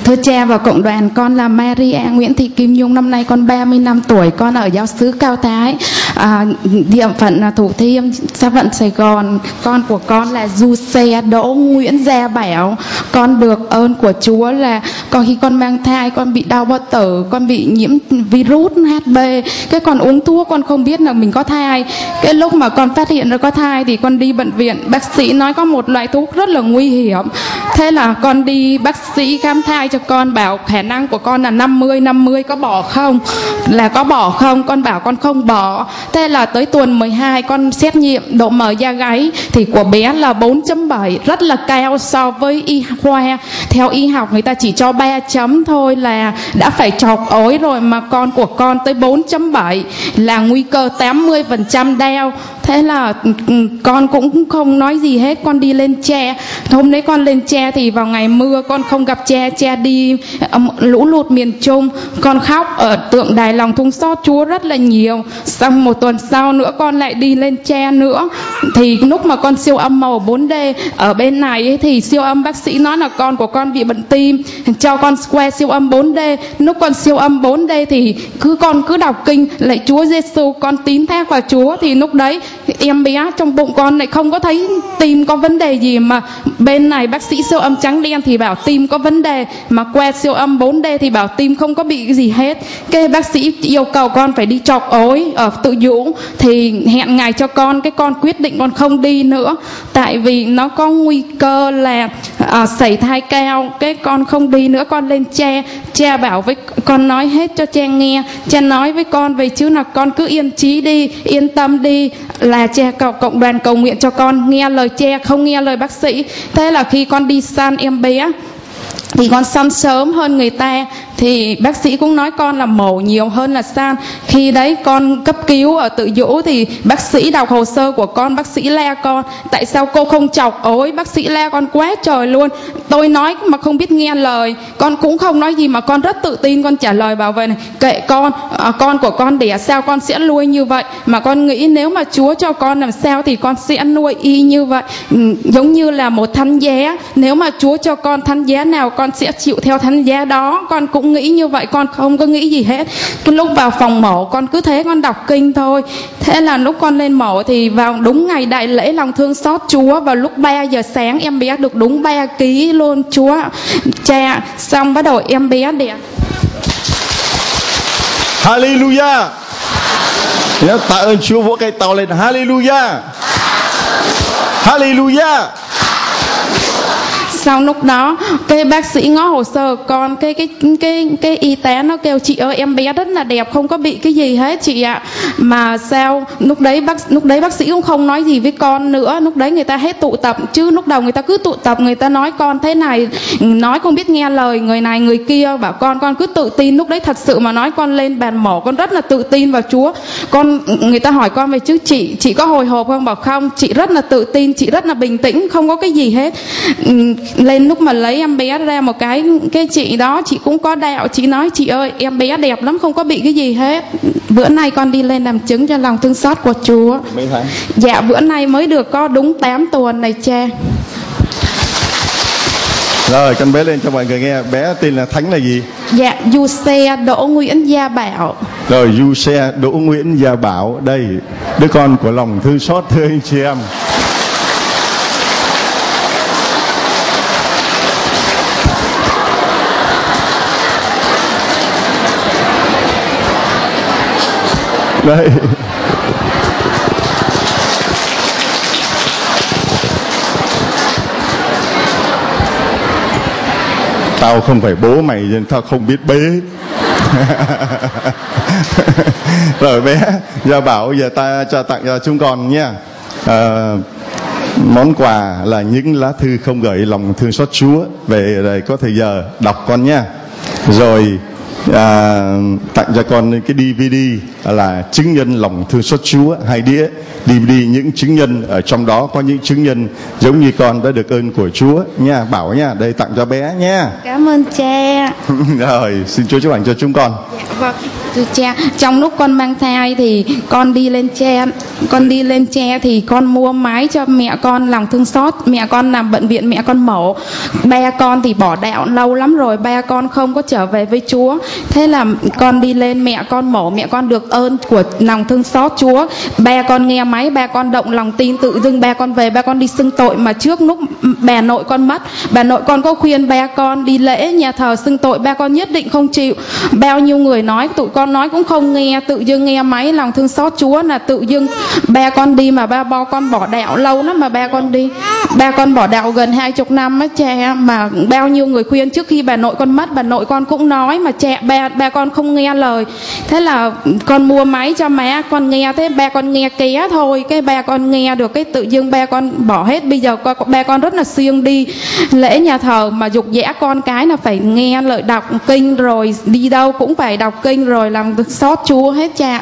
Thưa cha và cộng đoàn, con là Maria Nguyễn Thị Kim Nhung, năm nay con ba mươi lăm tuổi, con ở giáo xứ Cao Thái, à, địa phận là Thủ Thiêm, xã phận Sài Gòn. Con của con là Du Xe Đỗ Nguyễn Gia Bảo. Con được ơn của Chúa là còn khi con mang thai con bị đau bao tử, con bị nhiễm virus hát bê. Cái con uống thuốc con không biết là mình có thai. Cái lúc mà con phát hiện ra có thai thì con đi bệnh viện, bác sĩ nói có một loại thuốc rất là nguy hiểm. Thế là con đi bác sĩ khám thai cho con, bảo khả năng của con là năm mươi năm mươi, có bỏ không? Là có bỏ không? Con bảo con không bỏ. Thế là tới tuần mười hai con xét nghiệm độ mờ da gáy thì của bé là bốn chấm bảy, rất là cao so với y khoa. Theo y học người ta chỉ cho ba chấm thôi là đã phải chọc ối rồi, mà con của con tới bốn chấm bảy là nguy cơ tám mươi phần trăm đau. Thế là con cũng không nói gì hết, con đi lên Tre. Hôm đấy con lên Tre thì vào ngày mưa con không gặp Tre, Tre đi um, lũ lụt miền Trung. Con khóc ở tượng đài lòng thương xót Chúa rất là nhiều. Xong một tuần sau nữa con lại đi lên Tre nữa. Thì lúc mà con siêu âm màu bốn D ở bên này ấy, thì siêu âm bác sĩ nói là con của con bị bệnh tim, cho con square siêu âm bốn D. Lúc con siêu âm bốn D thì cứ con cứ đọc kinh lạy Chúa Giêsu, con tín thác vào Chúa. Thì lúc đấy em bé trong bụng con lại không có thấy tim có vấn đề gì, mà bên này bác sĩ siêu âm trắng đen thì bảo tim có vấn đề, mà qua siêu âm bốn D thì bảo tim không có bị cái gì hết. Cái bác sĩ yêu cầu con phải đi chọc ối ở Tự Dũng, thì hẹn ngày cho con. Cái con quyết định con không đi nữa, tại vì nó có nguy cơ là à, sảy thai cao. Cái con không đi nữa, con lên Cha. Cha bảo với con, nói hết cho Cha nghe. Cha nói với con về chứ là con cứ yên chí đi, yên tâm đi, là Cha cầu cộng đoàn cầu nguyện cho con, nghe lời Cha, không nghe lời bác sĩ. Thế là khi con đi săn em bé thì con săn sớm hơn người ta, thì bác sĩ cũng nói con là mổ nhiều hơn là san. Khi đấy con cấp cứu ở Tự Dũ thì bác sĩ đọc hồ sơ của con, bác sĩ la con tại sao cô không chọc ối. Bác sĩ la con quá trời luôn. Tôi nói mà không biết nghe lời, con cũng không nói gì mà con rất tự tin, con trả lời bảo vệ này, kệ con, à, con của con đẻ sao con sẽ nuôi như vậy, mà con nghĩ nếu mà Chúa cho con làm sao thì con sẽ nuôi y như vậy. Ừ, giống như là một thánh giá, nếu mà Chúa cho con thánh giá nào con sẽ chịu theo thánh giá đó. Con cũng nghĩ như vậy, con không có nghĩ gì hết. Cái lúc vào phòng mổ con cứ thế con đọc kinh thôi. Thế là lúc con lên mổ thì vào đúng ngày đại lễ lòng thương xót Chúa, vào lúc ba giờ sáng em bé được đúng ba ký luôn Chúa Cha. Xong bắt đầu em bé đẻ. Hallelujah. Tạ ơn Chúa, vỗ cây to lên. Hallelujah. Hallelujah. Sau lúc đó cái bác sĩ ngó hồ sơ con, cái cái cái cái y tá nó kêu chị ơi em bé rất là đẹp, không có bị cái gì hết chị ạ. Mà sao lúc đấy bác lúc đấy bác sĩ cũng không nói gì với con nữa. Lúc đấy người ta hết tụ tập, chứ lúc đầu người ta cứ tụ tập, người ta nói con thế này, nói không biết nghe lời người này người kia, bảo con con cứ tự tin. Lúc đấy thật sự mà nói con lên bàn mổ con rất là tự tin vào Chúa. Con người ta hỏi con về chứ chị chị có hồi hộp không, bảo không, chị rất là tự tin, chị rất là bình tĩnh, không có cái gì hết. Lên lúc mà lấy em bé ra một cái, cái chị đó chị cũng có đạo, chị nói chị ơi em bé đẹp lắm, không có bị cái gì hết. Bữa nay con đi lên làm chứng cho lòng thương xót của Chúa. Mấy tháng? Dạ bữa nay mới được có đúng tám tuần này Cha. Rồi con bé lên cho mọi người nghe. Bé tên là Thánh là gì? Dạ Du Xe Đỗ Nguyễn Gia Bảo. Rồi Du Xe Đỗ Nguyễn Gia Bảo, đây đứa con của lòng thương xót, thưa anh chị em. Đây. Tao không phải bố mày nên tao không biết bế. Rồi bé Gia Bảo, giờ ta cho tặng cho chúng con nha. À, món quà là những lá thư không gửi lòng thương xót Chúa. Về đây có thời giờ đọc con nha. Rồi à, tặng cho con cái đê vê đê là chứng nhân lòng thương xót Chúa, hai đĩa đê vê đê những chứng nhân, ở trong đó có những chứng nhân giống như con đã được ơn của Chúa nha Bảo nha. Đây tặng cho bé nha. Cảm ơn Cha. Rồi xin Chúa chúc lành cho chúng con. Dạ, vâng. thưa cha, trong lúc con mang thai thì con đi lên tre, con đi lên tre thì con mua máy cho mẹ con lòng thương xót. Mẹ con nằm bệnh viện, mẹ con mổ. Ba con thì bỏ đạo lâu lắm rồi, ba con không có trở về với Chúa. Thế là con đi lên, mẹ con mổ, mẹ con được ơn của lòng thương xót Chúa. Ba con nghe máy, ba con động lòng tin, tự dưng ba con về, ba con đi xưng tội. Mà trước lúc bà nội con mất, bà nội con có khuyên ba con đi lễ nhà thờ xưng tội, ba con nhất định không chịu. Bao nhiêu người nói, tụi con nói cũng không nghe. Tự dưng nghe máy lòng thương xót Chúa là tự dưng ba con đi. Mà ba ba con bỏ đạo lâu lắm mà ba con đi. Ba con bỏ đạo gần hai chục năm á cha. Mà bao nhiêu người khuyên, trước khi bà nội con mất, bà nội con cũng nói mà cha, ba ba con không nghe lời. Thế là con mua máy cho má con nghe. Thế ba con nghe ké thôi, cái ba con nghe được, cái tự dưng ba con bỏ hết. Bây giờ ba con rất là siêng đi lễ nhà thờ, mà dục dã con cái là phải nghe lời đọc kinh, rồi đi đâu cũng phải đọc kinh, rồi làm xót Chúa hết cha.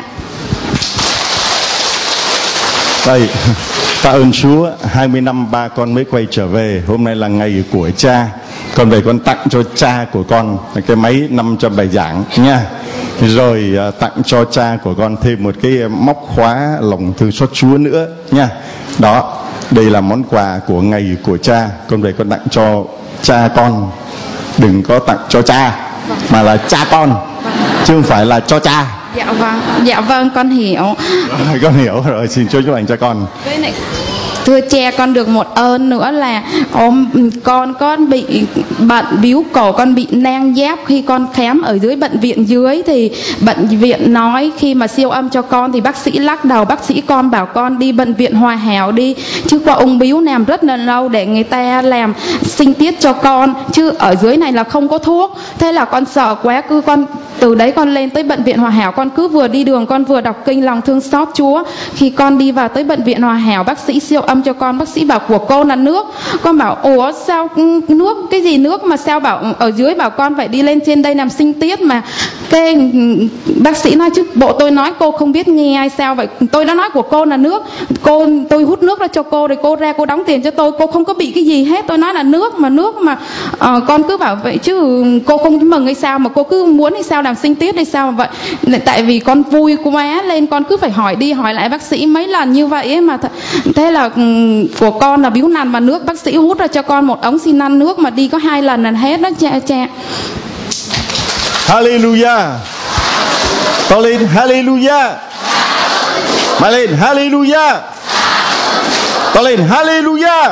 Đây, tạ ơn Chúa, hai mươi năm ba con mới quay trở về. Hôm nay là ngày của cha. Con về con tặng cho cha của con cái máy năm trăm bài giảng nha. Rồi tặng cho cha của con thêm một cái móc khóa lòng thương xót Chúa nữa nha. Đó, đây là món quà của ngày của cha. Con về con tặng cho cha con. Đừng có tặng cho cha, mà là cha con, chứ không phải là cho cha. Dạ vâng, dạ vâng, con hiểu. Con hiểu rồi, xin Chúa chúc lành cho con. Với này, thưa cha, con được một ơn nữa là ôm con con bị bệnh biếu cổ, con bị nang giáp. Khi con khám ở dưới bệnh viện dưới thì bệnh viện nói khi mà siêu âm cho con thì bác sĩ lắc đầu, bác sĩ con bảo con đi bệnh viện Hòa Hảo đi, chứ qua ung biếu làm rất là lâu để người ta làm sinh tiết cho con, chứ ở dưới này là không có thuốc. Thế là con sợ quá, cứ con từ đấy con lên tới bệnh viện Hòa Hảo, con cứ vừa đi đường con vừa đọc kinh lòng thương xót Chúa. Khi con đi vào tới bệnh viện Hòa Hảo, bác sĩ siêu âm cho con, bác sĩ bảo của cô là nước. Con bảo ủa sao nước, cái gì nước mà sao bảo ở dưới bảo con phải đi lên trên đây làm sinh tiết. Mà cái bác sĩ nói chứ bộ tôi nói cô không biết nghe hay sao vậy. Tôi đã nói của cô là nước, cô tôi hút nước ra cho cô rồi cô ra cô đóng tiền cho tôi, cô không có bị cái gì hết. Tôi nói là nước mà nước mà uh, con cứ bảo vậy chứ cô không mừng hay sao, mà cô cứ muốn hay sao làm sinh tiết hay sao mà vậy. Tại vì con vui quá lên con cứ phải hỏi đi hỏi lại bác sĩ mấy lần như vậy ấy mà. Thế là của con là biếu nằm mà nước, bác sĩ hút ra cho con một ống xi năn nước mà đi có hai lần là hết đó cha cha. Hallelujah. To lên hallelujah. Mà lên hallelujah. To lên hallelujah.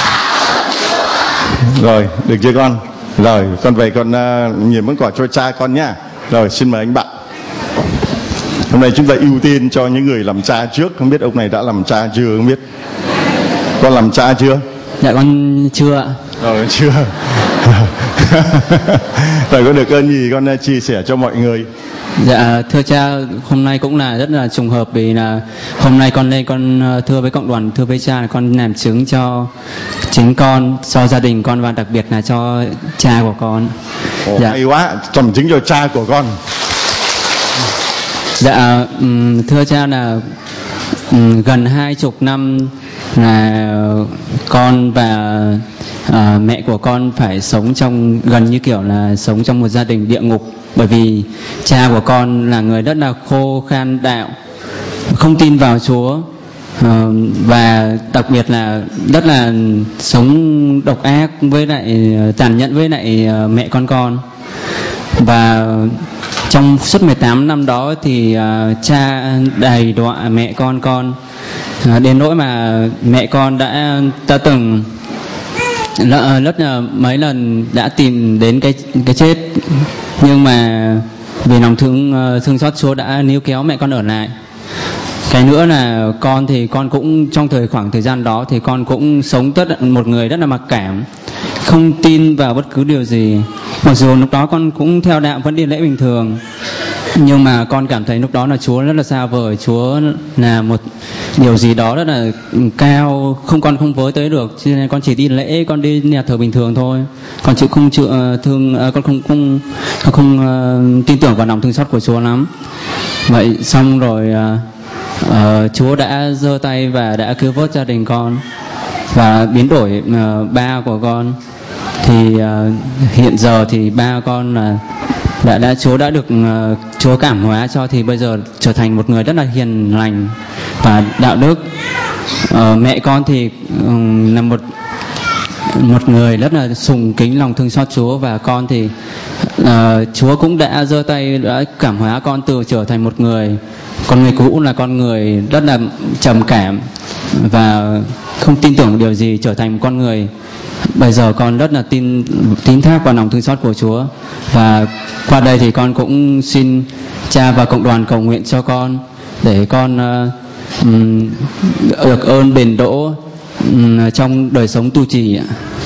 Rồi, được chưa con? Rồi, con về con uh, nhìn món quà cho cha con nhá. Rồi, xin mời anh bạn. Hôm nay chúng ta ưu tiên cho những người làm cha trước. Không biết ông này đã làm cha chưa, không biết. Con làm cha chưa? Dạ con chưa ạ. Rồi, chưa. Rồi, có được ơn gì con chia sẻ cho mọi người? Dạ thưa cha, hôm nay cũng là rất là trùng hợp vì là hôm nay con lên con thưa với cộng đoàn, thưa với cha là con làm chứng cho chính con, cho gia đình con và đặc biệt là cho cha của con. Ồ, dạ. Hay quá, làm chứng cho cha của con. Dạ thưa cha là gần hai chục năm là con và à, mẹ của con phải sống trong gần như kiểu là sống trong một gia đình địa ngục, bởi vì cha của con là người rất là khô khan đạo, không tin vào Chúa, à, và đặc biệt là rất là sống độc ác với lại tàn nhẫn với lại mẹ con con. Và trong suốt mười tám năm đó thì uh, cha đầy đọa mẹ con con uh, đến nỗi mà mẹ con đã ta từng rất, rất là mấy lần đã tìm đến cái cái chết, nhưng mà vì lòng thương uh, thương xót Chúa đã níu kéo mẹ con ở lại. Cái nữa là con thì con cũng trong thời khoảng thời gian đó thì con cũng sống rất một người rất là mặc cảm, không tin vào bất cứ điều gì. Mặc dù lúc đó con cũng theo đạo vẫn đi lễ bình thường, nhưng mà con cảm thấy lúc đó là Chúa rất là xa vời, Chúa là một điều gì đó rất là cao, không con không với tới được, cho nên con chỉ đi lễ, con đi nhà thờ bình thường thôi. Con chịu không chịu uh, thương, uh, con không không không, không uh, tin tưởng vào lòng thương xót của Chúa lắm. Vậy xong rồi uh, uh, Chúa đã giơ tay và đã cứu vớt gia đình con và biến đổi uh, ba của con. Thì uh, hiện giờ thì ba con là đã đã Chúa đã được uh, Chúa cảm hóa cho, thì bây giờ trở thành một người rất là hiền lành và đạo đức. Uh, mẹ con thì um, là một một người rất là sùng kính lòng thương xót Chúa, và con thì uh, Chúa cũng đã giơ tay đã cảm hóa con từ trở thành một người, con người cũ là con người rất là trầm cảm và không tin tưởng điều gì, trở thành một con người bây giờ con rất là tin tín thác vào lòng thương xót của Chúa. Và qua đây thì con cũng xin cha và cộng đoàn cầu nguyện cho con để con uh, um, được ơn bền đỗ um, trong đời sống tu trì ạ.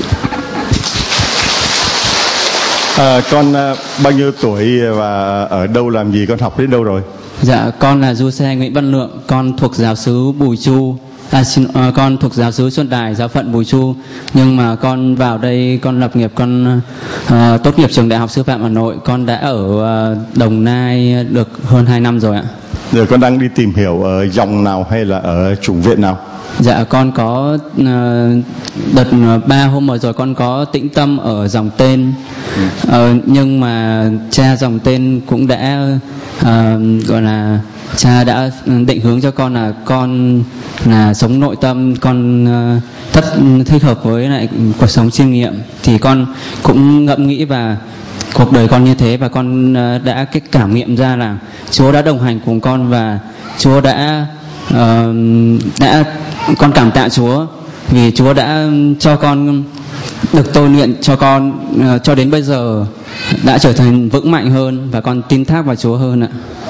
À, con uh, bao nhiêu tuổi và ở đâu làm gì, con học đến đâu rồi? Dạ, con là du xe Nguyễn Văn Lượng, con thuộc giáo xứ Bùi Chu. À, xin, uh, con thuộc giáo xứ Xuân Đài, giáo phận Bùi Chu, nhưng mà con vào đây con lập nghiệp, con uh, tốt nghiệp trường Đại học Sư phạm Hà Nội. Con đã ở uh, Đồng Nai được hơn hai năm rồi ạ. Rồi con đang đi tìm hiểu ở dòng nào hay là ở chủng viện nào? Dạ, con có uh, đợt uh, ba hôm vừa rồi con có tĩnh tâm ở dòng tên, ừ. uh, nhưng mà cha dòng tên cũng đã uh, gọi là cha đã định hướng cho con là con là sống nội tâm, con uh, rất thích hợp với lại cuộc sống chiêm nghiệm, thì con cũng ngẫm nghĩ và cuộc đời con như thế, và con uh, đã cái cảm nghiệm ra là Chúa đã đồng hành cùng con, và Chúa đã uh, đã con cảm tạ Chúa vì Chúa đã cho con được tôi luyện cho con uh, cho đến bây giờ đã trở thành vững mạnh hơn, và con tin thác vào Chúa hơn ạ.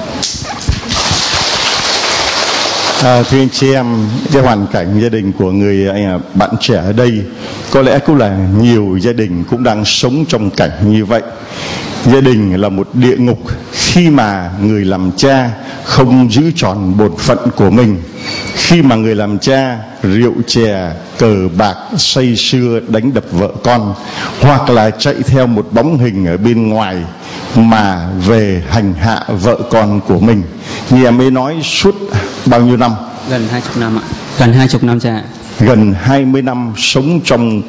À, thưa anh chị em, cái hoàn cảnh gia đình của người anh à, bạn trẻ ở đây có lẽ cũng là nhiều gia đình cũng đang sống trong cảnh như vậy. Gia đình là một địa ngục khi mà người làm cha không giữ tròn bổn phận của mình, khi mà người làm cha rượu chè, cờ bạc, say sưa đánh đập vợ con, hoặc là chạy theo một bóng hình ở bên ngoài mà về hành hạ vợ con của mình. Như em ấy nói, suốt bao nhiêu năm? Gần hai chục năm ạ. Gần hai chục năm cha. Gần hai mươi năm sống trong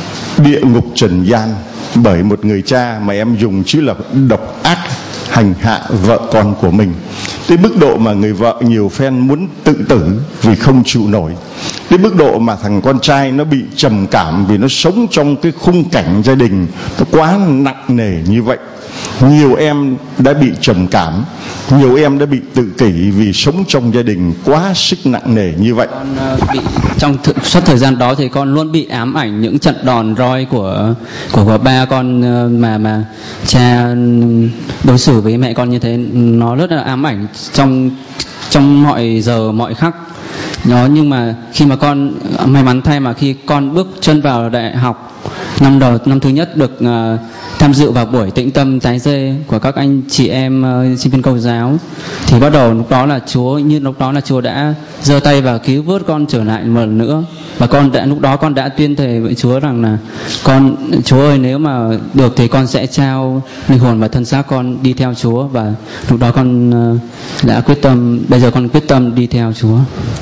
địa ngục trần gian bởi một người cha mà em dùng chữ là độc ác hành hạ vợ con của mình, đến mức độ mà người vợ nhiều phen muốn tự tử vì không chịu nổi, đến mức độ mà thằng con trai nó bị trầm cảm vì nó sống trong cái khung cảnh gia đình nó quá nặng nề như vậy. Nhiều em đã bị trầm cảm, nhiều em đã bị tự kỷ vì sống trong gia đình quá sức nặng nề như vậy. Con uh, bị trong th- suốt thời gian đó thì con luôn bị ám ảnh những trận đòn roi của của, của ba con, uh, mà mà cha đối xử với mẹ con như thế, nó rất là ám ảnh trong trong mọi giờ mọi khắc. Nó nhưng mà khi mà con may mắn thay mà khi con bước chân vào đại học năm đầu năm thứ nhất được uh, tham dự vào buổi tĩnh tâm tái dê của các anh chị em uh, sinh viên Công giáo, thì bắt đầu lúc đó là Chúa như lúc đó là Chúa đã giơ tay và cứu vớt con trở lại một lần nữa, và con đã lúc đó con đã tuyên thề với Chúa rằng là con Chúa ơi, nếu mà được thì con sẽ trao linh hồn và thân xác con đi theo Chúa, và lúc đó con uh, đã quyết tâm, bây giờ con quyết tâm đi theo Chúa.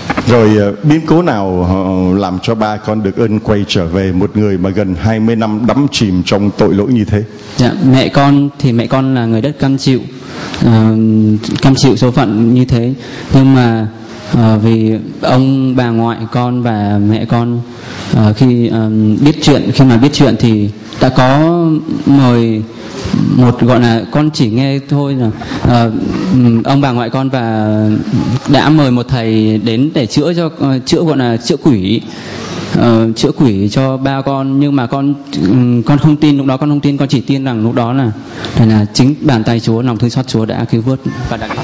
Rồi biến cố nào làm cho ba con được ơn quay trở về, một người mà gần hai mươi năm đắm chìm trong tội lỗi như thế? Dạ, mẹ con thì mẹ con là người rất cam chịu, uh, cam chịu số phận như thế, nhưng mà uh, vì ông bà ngoại con và mẹ con uh, khi uh, biết chuyện, khi mà biết chuyện thì đã có mời một, gọi là con chỉ nghe thôi là uh, ông bà ngoại con và đã mời một thầy đến để chữa cho uh, chữa gọi là chữa quỷ, uh, chữa quỷ cho ba con, nhưng mà con um, con không tin, lúc đó con không tin, con chỉ tin rằng lúc đó là là chính bàn tay Chúa, lòng thương xót Chúa đã cứu vớt và đã.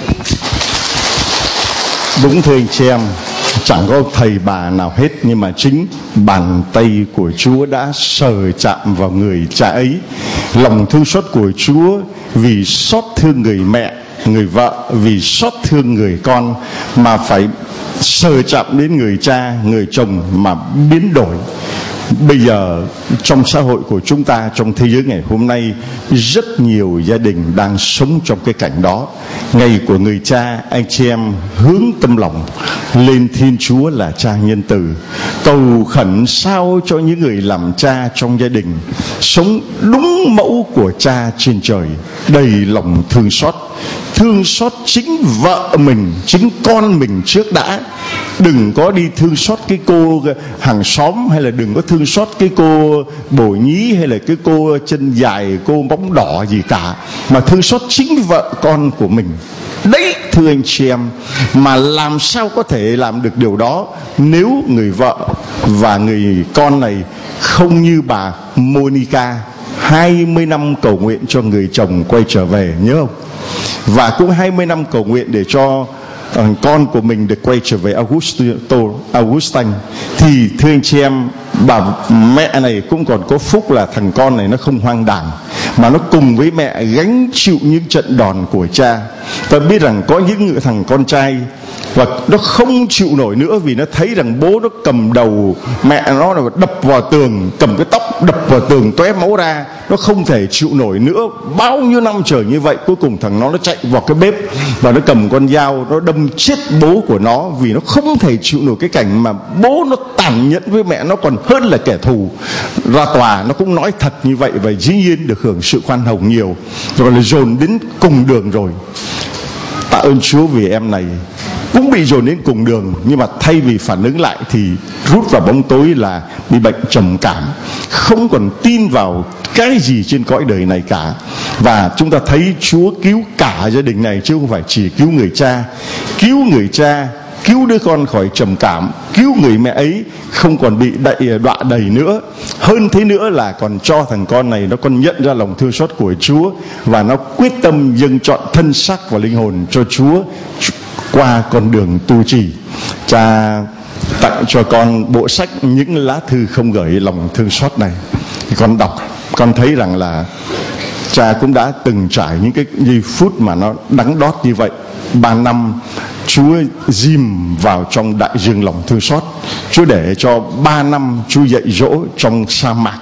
Đúng thưa anh chị em, chẳng có thầy bà nào hết, nhưng mà chính bàn tay của Chúa đã sờ chạm vào người cha ấy. Lòng thương xót của Chúa vì xót thương người mẹ, người vợ, vì xót thương người con mà phải sờ chạm đến người cha, người chồng mà biến đổi. Bây giờ trong xã hội của chúng ta, trong thế giới ngày hôm nay, rất nhiều gia đình đang sống trong cái cảnh đó. Ngày của người cha, anh chị em hướng tâm lòng lên Thiên Chúa là Cha nhân từ, cầu khẩn sao cho những người làm cha trong gia đình sống đúng mẫu của Cha trên trời, đầy lòng thương xót. Thương xót chính vợ mình, chính con mình trước đã. Đừng có đi thương xót cái cô hàng xóm, hay là đừng có thương xót cái cô bồ nhí, hay là cái cô chân dài, cô bóng đỏ gì cả, mà thương xót chính vợ con của mình. Đấy, thưa anh chị em, mà làm sao có thể làm được điều đó nếu người vợ và người con này không như bà Monica, hai mươi năm cầu nguyện cho người chồng quay trở về, nhớ không? Và cũng hai mươi năm cầu nguyện để cho uh, con của mình được quay trở về Augusto, Augustine. Thì thưa anh chị em, bà mẹ này cũng còn có phúc là thằng con này nó không hoang đảng, mà nó cùng với mẹ gánh chịu những trận đòn của cha. Ta biết rằng có những thằng con trai và nó không chịu nổi nữa, vì nó thấy rằng bố nó cầm đầu mẹ nó là đập vào tường, cầm cái tóc đập vào tường tóe máu ra, nó không thể chịu nổi nữa. Bao nhiêu năm trời như vậy, cuối cùng thằng nó nó chạy vào cái bếp và nó cầm con dao nó đâm chết bố của nó, vì nó không thể chịu nổi cái cảnh mà bố nó tàn nhẫn với mẹ nó còn hơn là kẻ thù. Ra tòa nó cũng nói thật như vậy, và dĩ nhiên được hưởng sự khoan hồng nhiều, rồi là dồn đến cùng đường rồi. Tạ ơn Chúa vì em này cũng bị dồn đến cùng đường, nhưng mà thay vì phản ứng lại thì rút vào bóng tối là bị bệnh trầm cảm, không còn tin vào cái gì trên cõi đời này cả. Và chúng ta thấy Chúa cứu cả gia đình này, chứ không phải chỉ cứu người cha. Cứu người cha, cứu đứa con khỏi trầm cảm, cứu người mẹ ấy không còn bị đậy đọa đầy nữa. Hơn thế nữa là còn cho thằng con này nó còn nhận ra lòng thương xót của Chúa, và nó quyết tâm dâng trọn thân xác và linh hồn cho Chúa qua con đường tu trì. Cha tặng cho con bộ sách Những lá thư không gửi lòng thương xót này. Thì con đọc, con thấy rằng là cha cũng đã từng trải những cái giây phút mà nó đắng đót như vậy. Ba năm Chúa dìm vào trong đại dương lòng thương xót. Chúa để cho ba năm Chúa dạy dỗ trong sa mạc,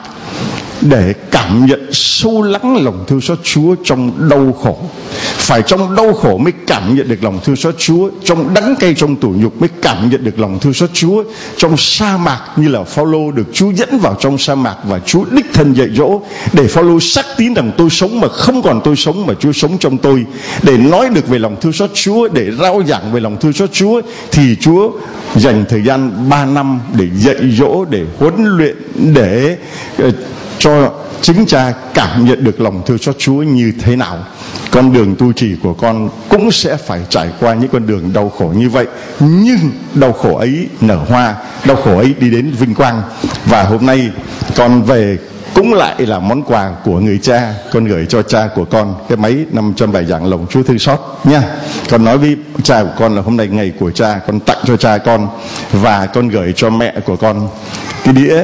để cảm nhận sâu lắng lòng thương xót Chúa trong đau khổ. Phải trong đau khổ mới cảm nhận được lòng thương xót Chúa, trong đắng cay trong tủi nhục mới cảm nhận được lòng thương xót Chúa. Trong sa mạc như là Phao-lô được Chúa dẫn vào trong sa mạc, và Chúa đích thân dạy dỗ để Phao-lô xác tín rằng tôi sống mà không còn tôi sống, mà Chúa sống trong tôi. Để nói được về lòng thương xót Chúa, để rao giảng về lòng thương xót Chúa, thì Chúa dành thời gian ba năm để dạy dỗ, để huấn luyện, để uh, cho chính cha cảm nhận được lòng thương xót Chúa như thế nào. Con đường tu trì của con cũng sẽ phải trải qua những con đường đau khổ như vậy, nhưng đau khổ ấy nở hoa, đau khổ ấy đi đến vinh quang. Và hôm nay con về cũng lại là món quà của người cha. Con gửi cho cha của con cái máy năm trăm bài giảng lòng Chúa thương xót nha. Con nói với cha của con là hôm nay ngày của cha, con tặng cho cha con. Và con gửi cho mẹ của con cái đĩa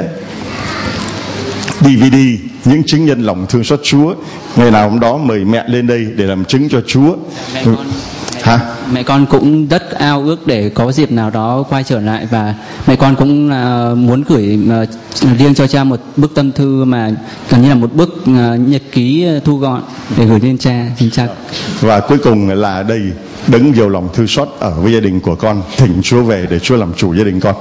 đê vê đê Những chứng nhân lòng thương xót Chúa. Ngày nào hôm đó mời mẹ lên đây để làm chứng cho Chúa. Mẹ con, Hả? Mẹ con cũng rất ao ước để có dịp nào đó quay trở lại, và mẹ con cũng uh, muốn gửi uh, riêng cho cha một bức tâm thư mà gần như là một bức uh, nhật ký uh, thu gọn để gửi đến cha. Xin cha. Và cuối cùng là đây, đấng nhiều lòng thương xót ở với gia đình của con, thỉnh Chúa về để Chúa làm chủ gia đình con.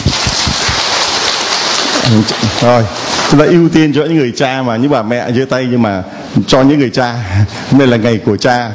Rồi, chúng ta ưu tiên cho những người cha mà, những bà mẹ giơ tay, nhưng mà cho những người cha. Hôm nay là ngày của cha.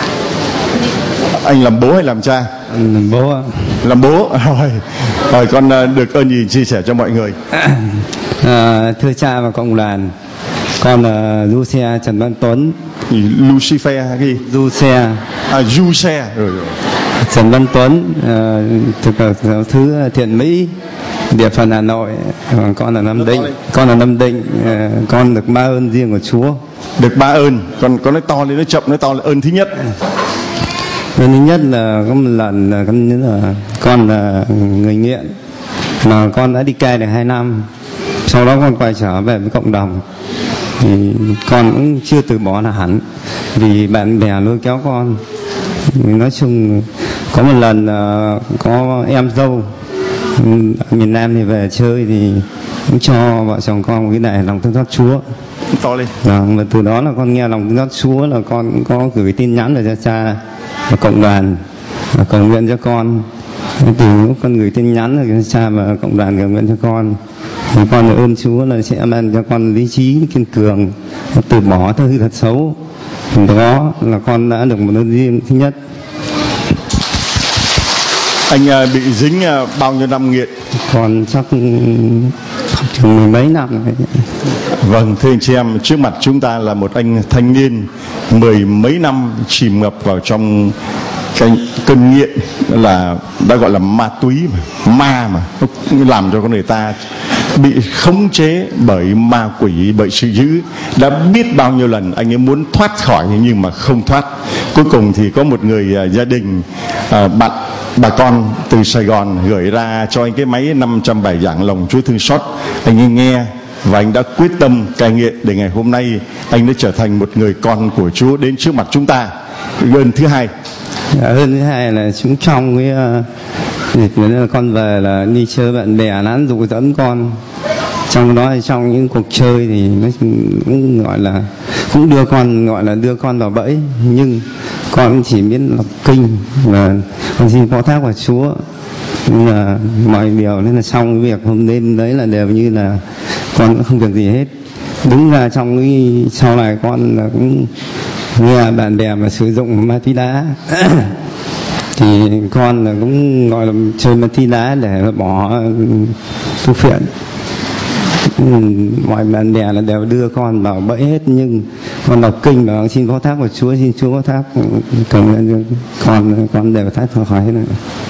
Anh làm bố hay làm cha? Làm bố. Làm bố. Rồi, rồi con được ơn gì chia sẻ cho mọi người? À, thưa cha và cộng đoàn, con là du xe Trần Văn Tuấn. Lucifer hay gì? Du xe. À, du xe. Rồi, rồi. Trần Văn Tuấn, à, thực là giáo thứ Thiện Mỹ, địa phận Hà Nội. Con là Nam Định. Con là Nam Định. À, con được ba ơn riêng của Chúa. Được ba ơn. Con con nói to lên, nói chậm, nói to là ơn thứ nhất. Ơn thứ nhất là có một lần là con nhớ là con là người nghiện, mà con đã đi cai được hai năm. Sau đó con quay trở về với cộng đồng, thì con cũng chưa từ bỏ là hẳn, vì bạn bè lôi kéo con. Nói chung có một lần uh, có em dâu ở miền Nam thì về chơi, thì cũng cho vợ chồng con một cái đại lòng thương xót Chúa. To lên. Vâng, và từ đó là con nghe lòng thương xót Chúa là con có gửi tin nhắn về cho cha và cộng đoàn và cầu nguyện cho con. Từ lúc con gửi tin nhắn cho cha và cộng đoàn cầu nguyện cho con, thì con là ơn Chúa là sẽ ban cho con lý trí kiên cường, từ bỏ thứ thật xấu. Đó là con đã được một đơn riêng thứ nhất. Anh uh, bị dính uh, bao nhiêu năm nghiện? Còn chắc chừng mười mấy năm rồi. Vâng, thưa anh chị em, trước mặt chúng ta là một anh thanh niên mười mấy năm chìm ngập vào trong cái cơn nghiện, là đã gọi là ma túy mà, ma mà nó làm cho con người ta bị khống chế bởi ma quỷ, bởi sự dữ. Đã biết bao nhiêu lần anh ấy muốn thoát khỏi nhưng mà không thoát. Cuối cùng thì có một người uh, gia đình uh, bạn bà con từ Sài Gòn gửi ra cho anh cái máy năm trăm bài giảng lòng Chúa thương xót. Anh ấy nghe và anh đã quyết tâm cai nghiện, để ngày hôm nay anh đã trở thành một người con của Chúa đến trước mặt chúng ta. Ơn thứ hai, dạ, ơn thứ hai là chúng trong cái dịp uh, con về là đi chơi bạn bè nán dụ dẫn con, trong đó trong những cuộc chơi thì nó cũng gọi là cũng đưa con gọi là đưa con vào bẫy, nhưng con chỉ biết đọc kinh và con xin phó thác vào Chúa. Nhưng là mọi điều nên là xong cái việc hôm đêm đấy là đều như là con cũng không việc gì hết. Đứng ra trong cái sau này con là cũng nghe bạn bè mà sử dụng ma túy đá thì con là cũng gọi là chơi ma túy đá để bỏ thuốc phiện. Mọi bạn bè là đều đưa con vào bẫy hết, nhưng con đọc kinh và xin phó thác của Chúa, xin Chúa phó thác cầu nguyện con con đều thoát khỏi hết.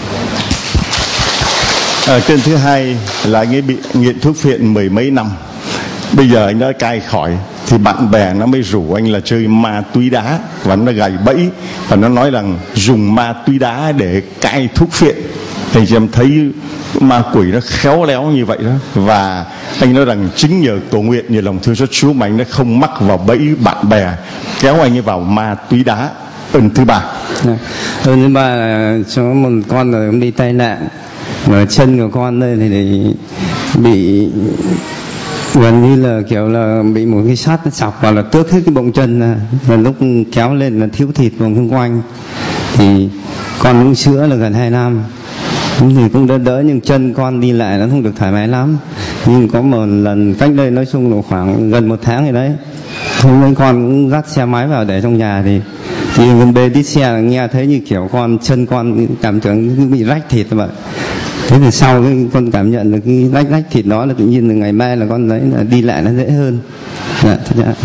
À, kênh thứ hai là anh ấy bị nghiện thuốc phiện mười mấy năm. Bây giờ anh đã cai khỏi thì bạn bè nó mới rủ anh là chơi ma túy đá, và nó gài bẫy và nó nói rằng dùng ma túy đá để cai thuốc phiện. Thì chị em thấy ma quỷ nó khéo léo như vậy đó. Và anh nói rằng chính nhờ cầu nguyện, nhờ lòng thương xót Chúa mà anh đã không mắc vào bẫy bạn bè kéo anh ấy vào ma túy đá. Ơn thứ ba, ơn thứ ba là cho một con là đi tai nạn, mà chân của con đây thì bị gần như là kiểu là bị một cái sắt nó chọc vào là tước hết cái bọng chân ra, và lúc kéo lên là thiếu thịt vùng xung quanh. Thì con cũng chữa là gần hai năm thì cũng đỡ đỡ, nhưng chân con đi lại nó không được thoải mái lắm. Nhưng có một lần cách đây nói chung là khoảng gần một tháng rồi đấy, hôm nay con cũng dắt xe máy vào để trong nhà, thì thì gần bê đi xe nghe thấy như kiểu con chân con cảm tưởng bị rách thịt vậy. Thế thì sau cái con cảm nhận được cái rách rách thịt đó là tự nhiên là ngày mai là con đấy là đi lại nó dễ hơn. Dạ, thật ra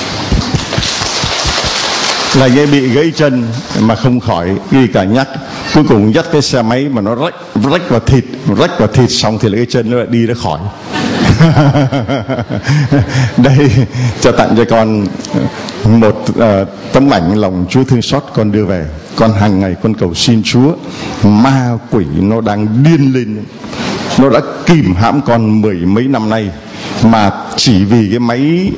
là gây bị gãy chân mà không khỏi, đi cả nhắc, cuối cùng dắt cái xe máy mà nó rách rách vào thịt, rách vào thịt xong thì là cái chân nó lại đi ra khỏi. Đây, cho tặng cho con một uh, tấm ảnh lòng Chúa thương xót con đưa về. Con hàng ngày con cầu xin Chúa, ma quỷ nó đang điên lên, nó đã kìm hãm con mười mấy năm nay, mà chỉ vì cái máy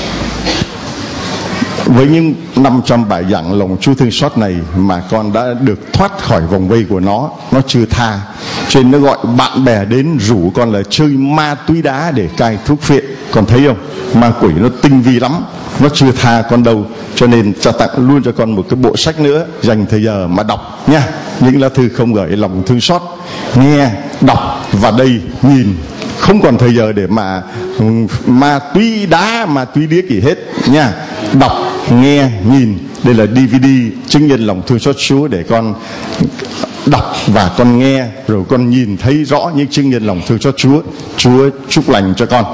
với những năm trăm bài giảng lòng Chúa thương xót này mà con đã được thoát khỏi vòng vây của nó. Nó chưa tha, cho nên nó gọi bạn bè đến rủ con là chơi ma túy đá để cai thuốc phiện. Con thấy không, ma quỷ nó tinh vi lắm, nó chưa tha con đâu. Cho nên cho tặng luôn cho con một cái bộ sách nữa, dành thời giờ mà đọc nha. Những lá thư không gửi lòng thương xót, nghe, đọc và đây nhìn. Không còn thời giờ để mà ma túy đá, ma túy điếc gì hết nha. Đọc, nghe, nhìn. Đây là đê vê đê chứng nhân lòng thương xót Chúa để con đọc và con nghe, rồi con nhìn thấy rõ những chứng nhân lòng thương xót Chúa. Chúa chúc lành cho con.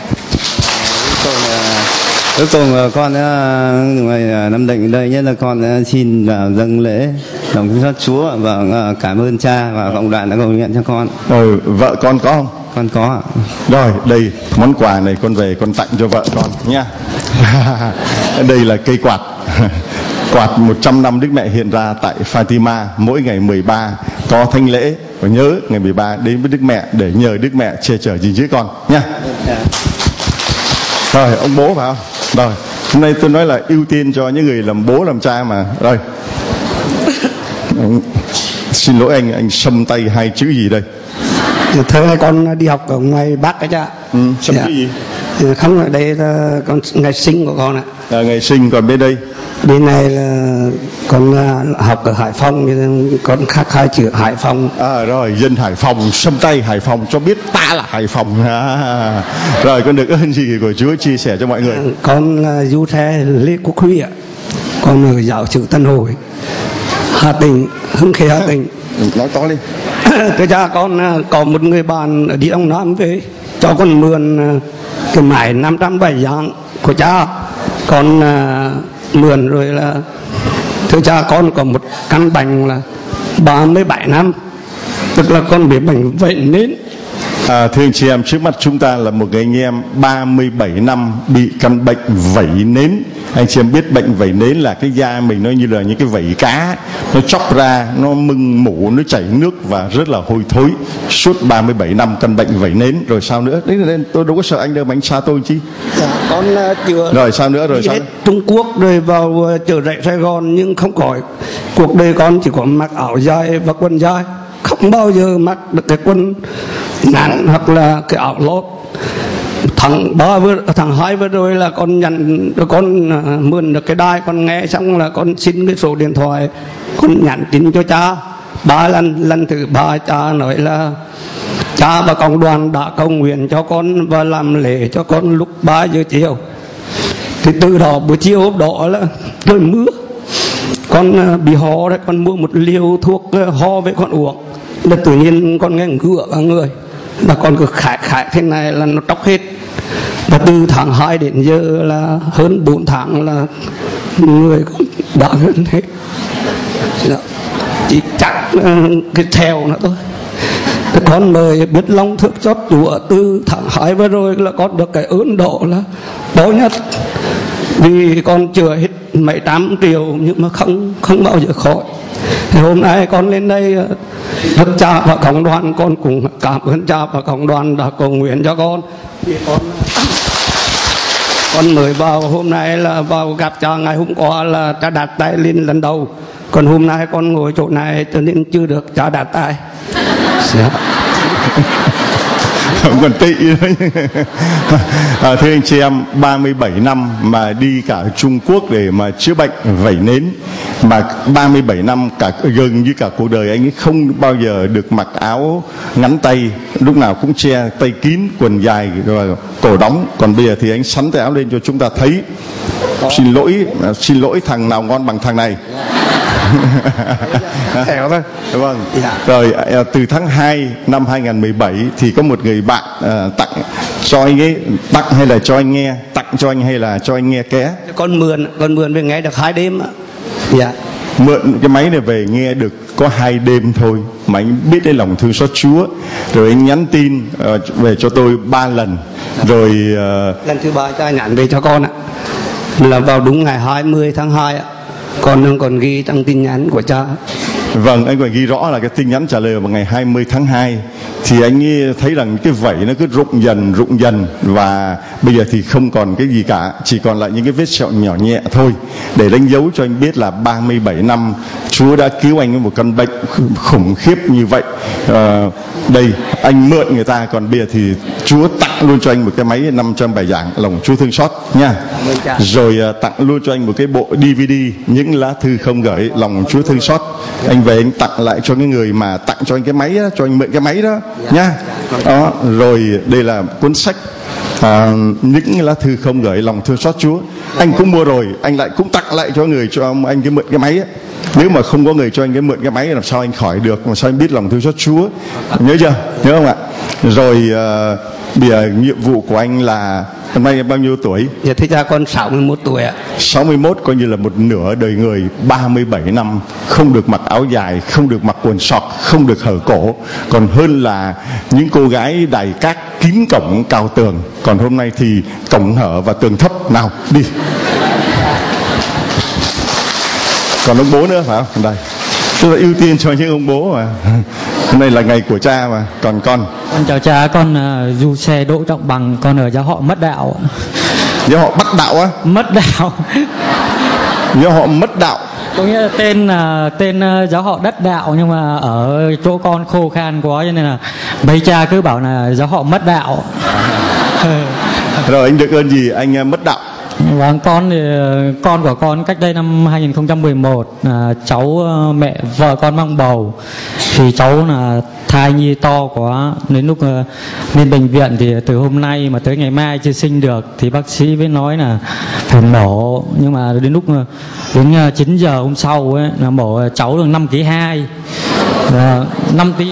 Cuối cùng con người Nam Định đây nhất là con xin dâng lễ lòng thương xót Chúa và cảm ơn cha và cộng đoàn đã cầu nguyện cho con. Rồi vợ con có không? Con có ạ. Rồi đây món quà này con về con tặng cho vợ con nha. Đây là cây quạt. Quạt một trăm năm Đức Mẹ hiện ra tại Fatima mỗi ngày mười ba có thánh lễ, và nhớ ngày mười ba đến với Đức Mẹ để nhờ Đức Mẹ che chở gìn giữ con nha. Rồi ông bố phải không? Rồi hôm nay tôi nói là ưu tiên cho những người làm bố làm cha mà. Rồi xin lỗi anh, anh xâm tay hai chữ gì đây? Thưa hai con đi học ở ngoài Bắc ấy cha. Ừ, xong dạ. Cái gì? Không, ở đây là con ngày sinh của con ạ. À, ngày sinh, còn bên đây? Bên này là con học ở Hải Phòng, nên con khắc khai chữ Hải Phòng. À rồi, dân Hải Phòng, sâm tay Hải Phòng cho biết ta là Hải Phòng. À, rồi con được ơn gì của Chúa chia sẻ cho mọi người? Con là du xe Lê Quốc Huy ạ. Con ở giáo xứ Tân Hội, Hà Tĩnh, Hưng Khê Hà Tĩnh. Nói to lên. Thưa cha, con có một người bạn đi Đông Nam về cho con mượn cái máy năm trăm bảy giảng của cha. Con uh, mượn rồi là thưa cha, con có một căn bệnh là ba mươi bảy năm, tức là con bị bệnh vẩy nến. À, thưa anh chị em, trước mắt chúng ta là một người anh em ba mươi bảy năm bị căn bệnh vẩy nến. Anh chị em biết bệnh vẩy nến là cái da mình nó như là những cái vẩy cá, nó chóc ra, nó mưng mủ, nó chảy nước và rất là hôi thối. Suốt ba mươi bảy năm căn bệnh vẩy nến. Rồi sao nữa? Đấy nên tôi đâu có sợ anh đâu mà anh xa tôi chi. Dạ, con uh, chưa. Rồi sao nữa? Rồi đi sao? Hết Trung Quốc rồi vào uh, trở lại Sài Gòn, nhưng không có. Cuộc đời con chỉ có mặc áo dài và quần dài, không bao giờ mặc được cái quần ngắn hoặc là cái áo lót. Tháng ba vừa tháng hai vừa rồi là con nhận con uh, mượn được cái đài, con nghe xong là con xin cái số điện thoại, con nhắn tin cho cha ba lần. Lần thứ ba cha nói là cha và cộng đoàn đã cầu nguyện cho con và làm lễ cho con lúc ba giờ chiều. Thì từ đó buổi chiều hôm đó là trời mưa, con uh, bị ho đấy, con mua một liều thuốc uh, ho với con uống, là tự nhiên con nghe ngựa cả người, là con cứ khải khải thế này là nó tróc hết. Và từ tháng hai đến giờ là hơn bốn tháng là người đã gần hết, chỉ chắc cái theo nữa thôi. Cái con mời biết lòng thương xót Chúa, từ tháng hai vừa rồi là con được cái ơn độ là to nhất, vì con chưa hết mấy trăm triệu nhưng mà không không bao giờ khỏi. Thì hôm nay con lên đây rất cha và cộng đoàn, con cũng cảm ơn cha và cộng đoàn đã cầu nguyện cho con. Vì con con mới vào hôm nay là vào gặp cha ngày hôm qua là cha đặt tay lên lần đầu, còn hôm nay con ngồi chỗ này cho nên chưa được cha đặt tay. Không còn tị nữa. À, thưa anh chị em, ba mươi bảy năm mà đi cả Trung Quốc để mà chữa bệnh vẩy nến, mà ba mươi bảy năm cả gần như cả cuộc đời anh ấy không bao giờ được mặc áo ngắn tay, lúc nào cũng che tay kín, quần dài rồi cổ đóng. Còn bây giờ thì anh sắn tay áo lên cho chúng ta thấy. Xin lỗi, xin lỗi thằng nào ngon bằng thằng này. Theo thôi. Vâng. Dạ. Rồi từ tháng hai năm hai nghìn không trăm mười bảy thì có một người bạn uh, tặng cho anh ấy, tặng hay là cho anh nghe, tặng cho anh hay là cho anh nghe ké? Con mượn, con mượn về nghe được hai đêm. Dạ. Mượn cái máy này về nghe được có hai đêm thôi mà anh biết cái lòng thương xót Chúa. Rồi anh nhắn tin uh, về cho tôi ba lần. Rồi uh... lần thứ ba cha nhắn về cho con ạ, là vào đúng ngày hai mươi tháng hai ạ. Con còn ghi trong tin nhắn của cha. Vâng, anh còn ghi rõ là cái tin nhắn trả lời vào ngày hai mươi tháng hai. Thì anh thấy rằng cái vẩy nó cứ rụng dần rụng dần, và bây giờ thì không còn cái gì cả, chỉ còn lại những cái vết sẹo nhỏ nhẹ thôi, để đánh dấu cho anh biết là ba mươi bảy năm Chúa đã cứu anh với một căn bệnh khủng khiếp như vậy. À, đây anh mượn người ta, còn bây giờ thì Chúa tặng luôn cho anh một cái máy năm trăm bài giảng lòng Chúa thương xót nha. Rồi à, tặng luôn cho anh một cái bộ đê vê đê những lá thư không gửi lòng Chúa thương xót. Anh về anh tặng lại cho cái người mà tặng cho anh cái máy đó, cho anh mượn cái máy đó nha. Đó, rồi đây là cuốn sách à, những lá thư không gửi lòng thương xót Chúa. Anh cũng mua rồi, anh lại cũng tặng lại cho người cho anh cái mượn cái máy ấy. Nếu mà không có người cho anh cái mượn cái máy làm sao anh khỏi được, mà sao anh biết lòng thương xót Chúa? Nhớ chưa? Nhớ không ạ? Rồi à, bây giờ nhiệm vụ của anh là năm nay bao nhiêu tuổi? Dạ thưa cha, con sáu mươi mốt tuổi ạ. sáu mươi mốt coi như là một nửa đời người. Ba mươi bảy năm không được mặc áo dài, không được mặc quần sọt, không được hở cổ, còn hơn là những cô gái đài cát kín cổng cao tường. Còn hôm nay thì cổng hở và tường thấp. Nào đi. Còn ông bố nữa phải không? Đây, tôi ưu tiên cho những ông bố mà. Hôm nay là ngày của cha mà. Còn con? Con chào cha, con uh, du xe Đỗ Trọng Bằng, con ở giáo họ Mất Đạo. Giáo họ Bắc Đạo á? Mất Đạo. Giáo họ Mất Đạo. Có nghĩa là tên là tên uh, giáo họ Đất Đạo, nhưng mà ở chỗ con khô khan quá cho nên là mấy cha cứ bảo là giáo họ mất đạo. Rồi anh được ơn gì anh uh, mất đạo? Vâng, con thì con của con cách đây năm hai nghìn không trăm mười một là cháu mẹ vợ con mang bầu thì cháu là thai nhi to quá, đến lúc lên bệnh viện thì từ hôm nay mà tới ngày mai chưa sinh được thì bác sĩ mới nói là phải mổ, nhưng mà đến lúc đến chín giờ hôm sau ấy là mổ cháu được năm ký hai, năm tí.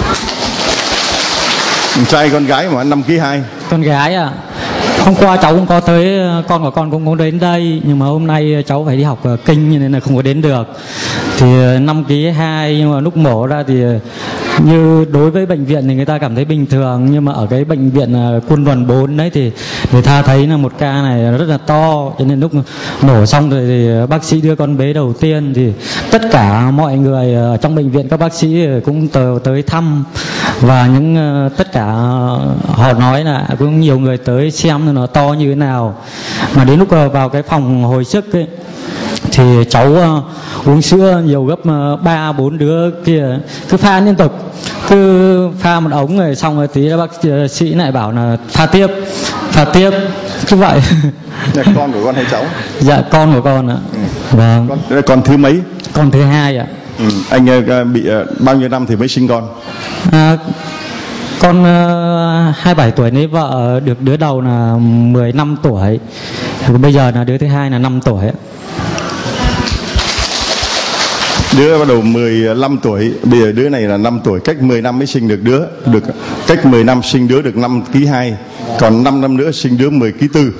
Trai con gái mà năm ký hai? Con gái à. Hôm qua cháu cũng có tới, con của con cũng có đến đây, nhưng mà hôm nay cháu phải đi học kinh nên là không có đến được. Thì năm ký hai, nhưng mà lúc mổ ra thì như đối với bệnh viện thì người ta cảm thấy bình thường, nhưng mà ở cái bệnh viện quân đoàn bốn đấy thì người ta thấy là một ca này rất là to, cho nên lúc mổ xong rồi thì bác sĩ đưa con bé đầu tiên thì tất cả mọi người ở trong bệnh viện, các bác sĩ cũng tới, tới thăm, và những tất cả họ nói là cũng nhiều người tới xem nó to như thế nào. Mà đến lúc vào cái phòng hồi sức ấy, thì cháu uh, uống sữa nhiều gấp ba uh, bốn đứa kia cứ pha liên tục, cứ pha một ống rồi xong rồi tí bác sĩ lại bảo là pha tiếp pha tiếp cứ vậy. Là con của con hay cháu? Dạ con của con ạ. Ừ. Vâng. Con, con thứ mấy? Con thứ hai ạ. Ừ. Anh uh, bị uh, bao nhiêu năm thì mới sinh con? À, con uh, hai mươi bảy tuổi lấy vợ, được đứa đầu là mười lăm tuổi, bây giờ là đứa thứ hai là năm tuổi ạ. Đứa bắt đầu mười lăm tuổi, bây giờ đứa này là năm tuổi, cách mười năm mới sinh được đứa, được cách mười năm sinh đứa được năm ký hai, còn năm năm nữa sinh đứa mười ký tư.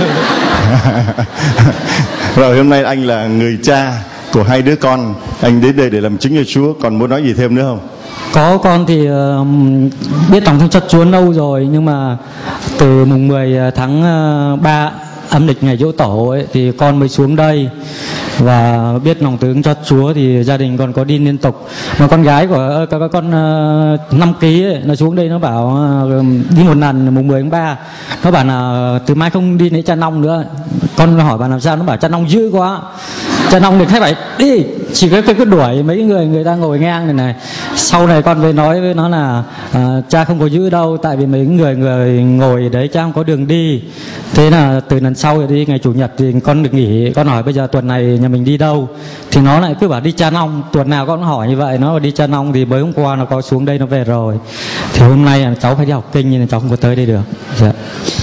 Rồi hôm nay anh là người cha của hai đứa con, anh đến đây để làm chứng cho Chúa, còn muốn nói gì thêm nữa không? Có, con thì uh, biết lòng thương xót Chúa lâu rồi, nhưng mà từ mùng mười tháng ba âm lịch ngày giỗ tổ ấy, thì con mới xuống đây và biết lòng thương xót Chúa thì gia đình còn có đi liên tục. Mà con gái của các con uh, năm ký ấy, nó xuống đây nó bảo uh, đi một lần mùng mười tháng ba, nó bảo là từ mai không đi lấy cha nong nữa. Con hỏi bà làm sao, nó bảo cha nong dữ quá, cha nong thì khách phải đi, chỉ có cái cứ đuổi mấy người người ta ngồi ngang này này. Sau này con mới nói với nó là uh, cha không có giữ đâu, tại vì mấy người người ngồi đấy cha không có đường đi. Thế là từ lần sau đi ngày chủ nhật thì con được nghỉ. Con hỏi bây giờ tuần này nhà mình đi đâu, thì nó lại cứ bảo đi Cha Nong. Tuần nào con hỏi như vậy, nó đi Cha Nong thì mới hôm qua nó có xuống đây nó về rồi. Thì hôm nay cháu phải đi học kinh nên cháu không có tới đây được. Dạ.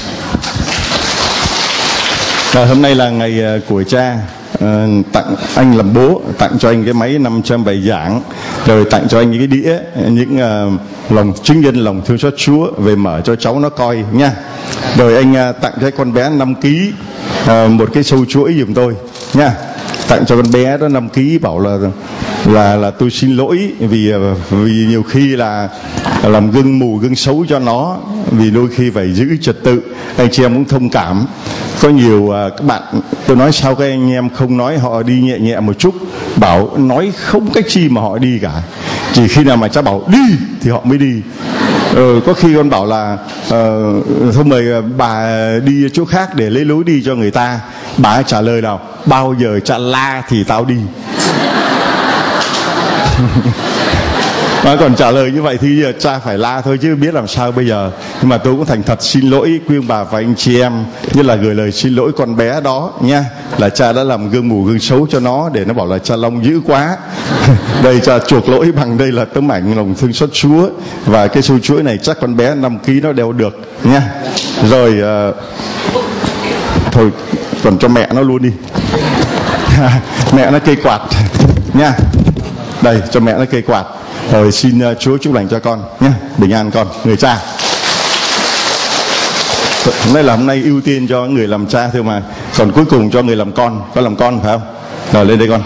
Rồi, hôm nay là ngày của cha. À, tặng anh làm bố, tặng cho anh cái máy năm trăm bài giảng, rồi tặng cho anh những cái đĩa, những uh, lòng chứng nhân lòng thương xót Chúa, về mở cho cháu nó coi nha. Rồi anh uh, tặng cho con bé năm ký uh, một cái sâu chuỗi giùm tôi nha. Tặng cho con bé đó năm ký, bảo là là là tôi xin lỗi vì vì nhiều khi là làm gương mù gương xấu cho nó, vì đôi khi phải giữ trật tự. Anh chị em cũng thông cảm. Có nhiều uh, các bạn, tôi nói sao các anh em không nói họ đi nhẹ nhẹ một chút, bảo nói không cách chi mà họ đi cả, chỉ khi nào mà cha bảo đi thì họ mới đi. Ờ, có khi con bảo là uh, thôi mời bà đi chỗ khác để lấy lối đi cho người ta, bà trả lời nào bao giờ cha la thì tao đi. Mà còn trả lời như vậy thì cha phải la thôi chứ biết làm sao bây giờ. Nhưng mà tôi cũng thành thật xin lỗi quý ông bà và anh chị em, như là gửi lời xin lỗi con bé đó nha, là cha đã làm gương mù gương xấu cho nó, để nó bảo là cha Long dữ quá. Đây cha chuộc lỗi bằng đây là tấm ảnh lòng thương xót Chúa, và cái sâu chuỗi này chắc con bé năm ký nó đeo được nha. Rồi uh, thôi còn cho mẹ nó luôn đi. Mẹ nó cây quạt nha, đây cho mẹ nó cây quạt. Rồi xin uh, Chúa chúc lành cho con nhé, bình an con, người cha. Hôm nay là hôm nay ưu tiên cho người làm cha thôi mà, còn cuối cùng cho người làm con. Con làm con phải không? Rồi lên đây con.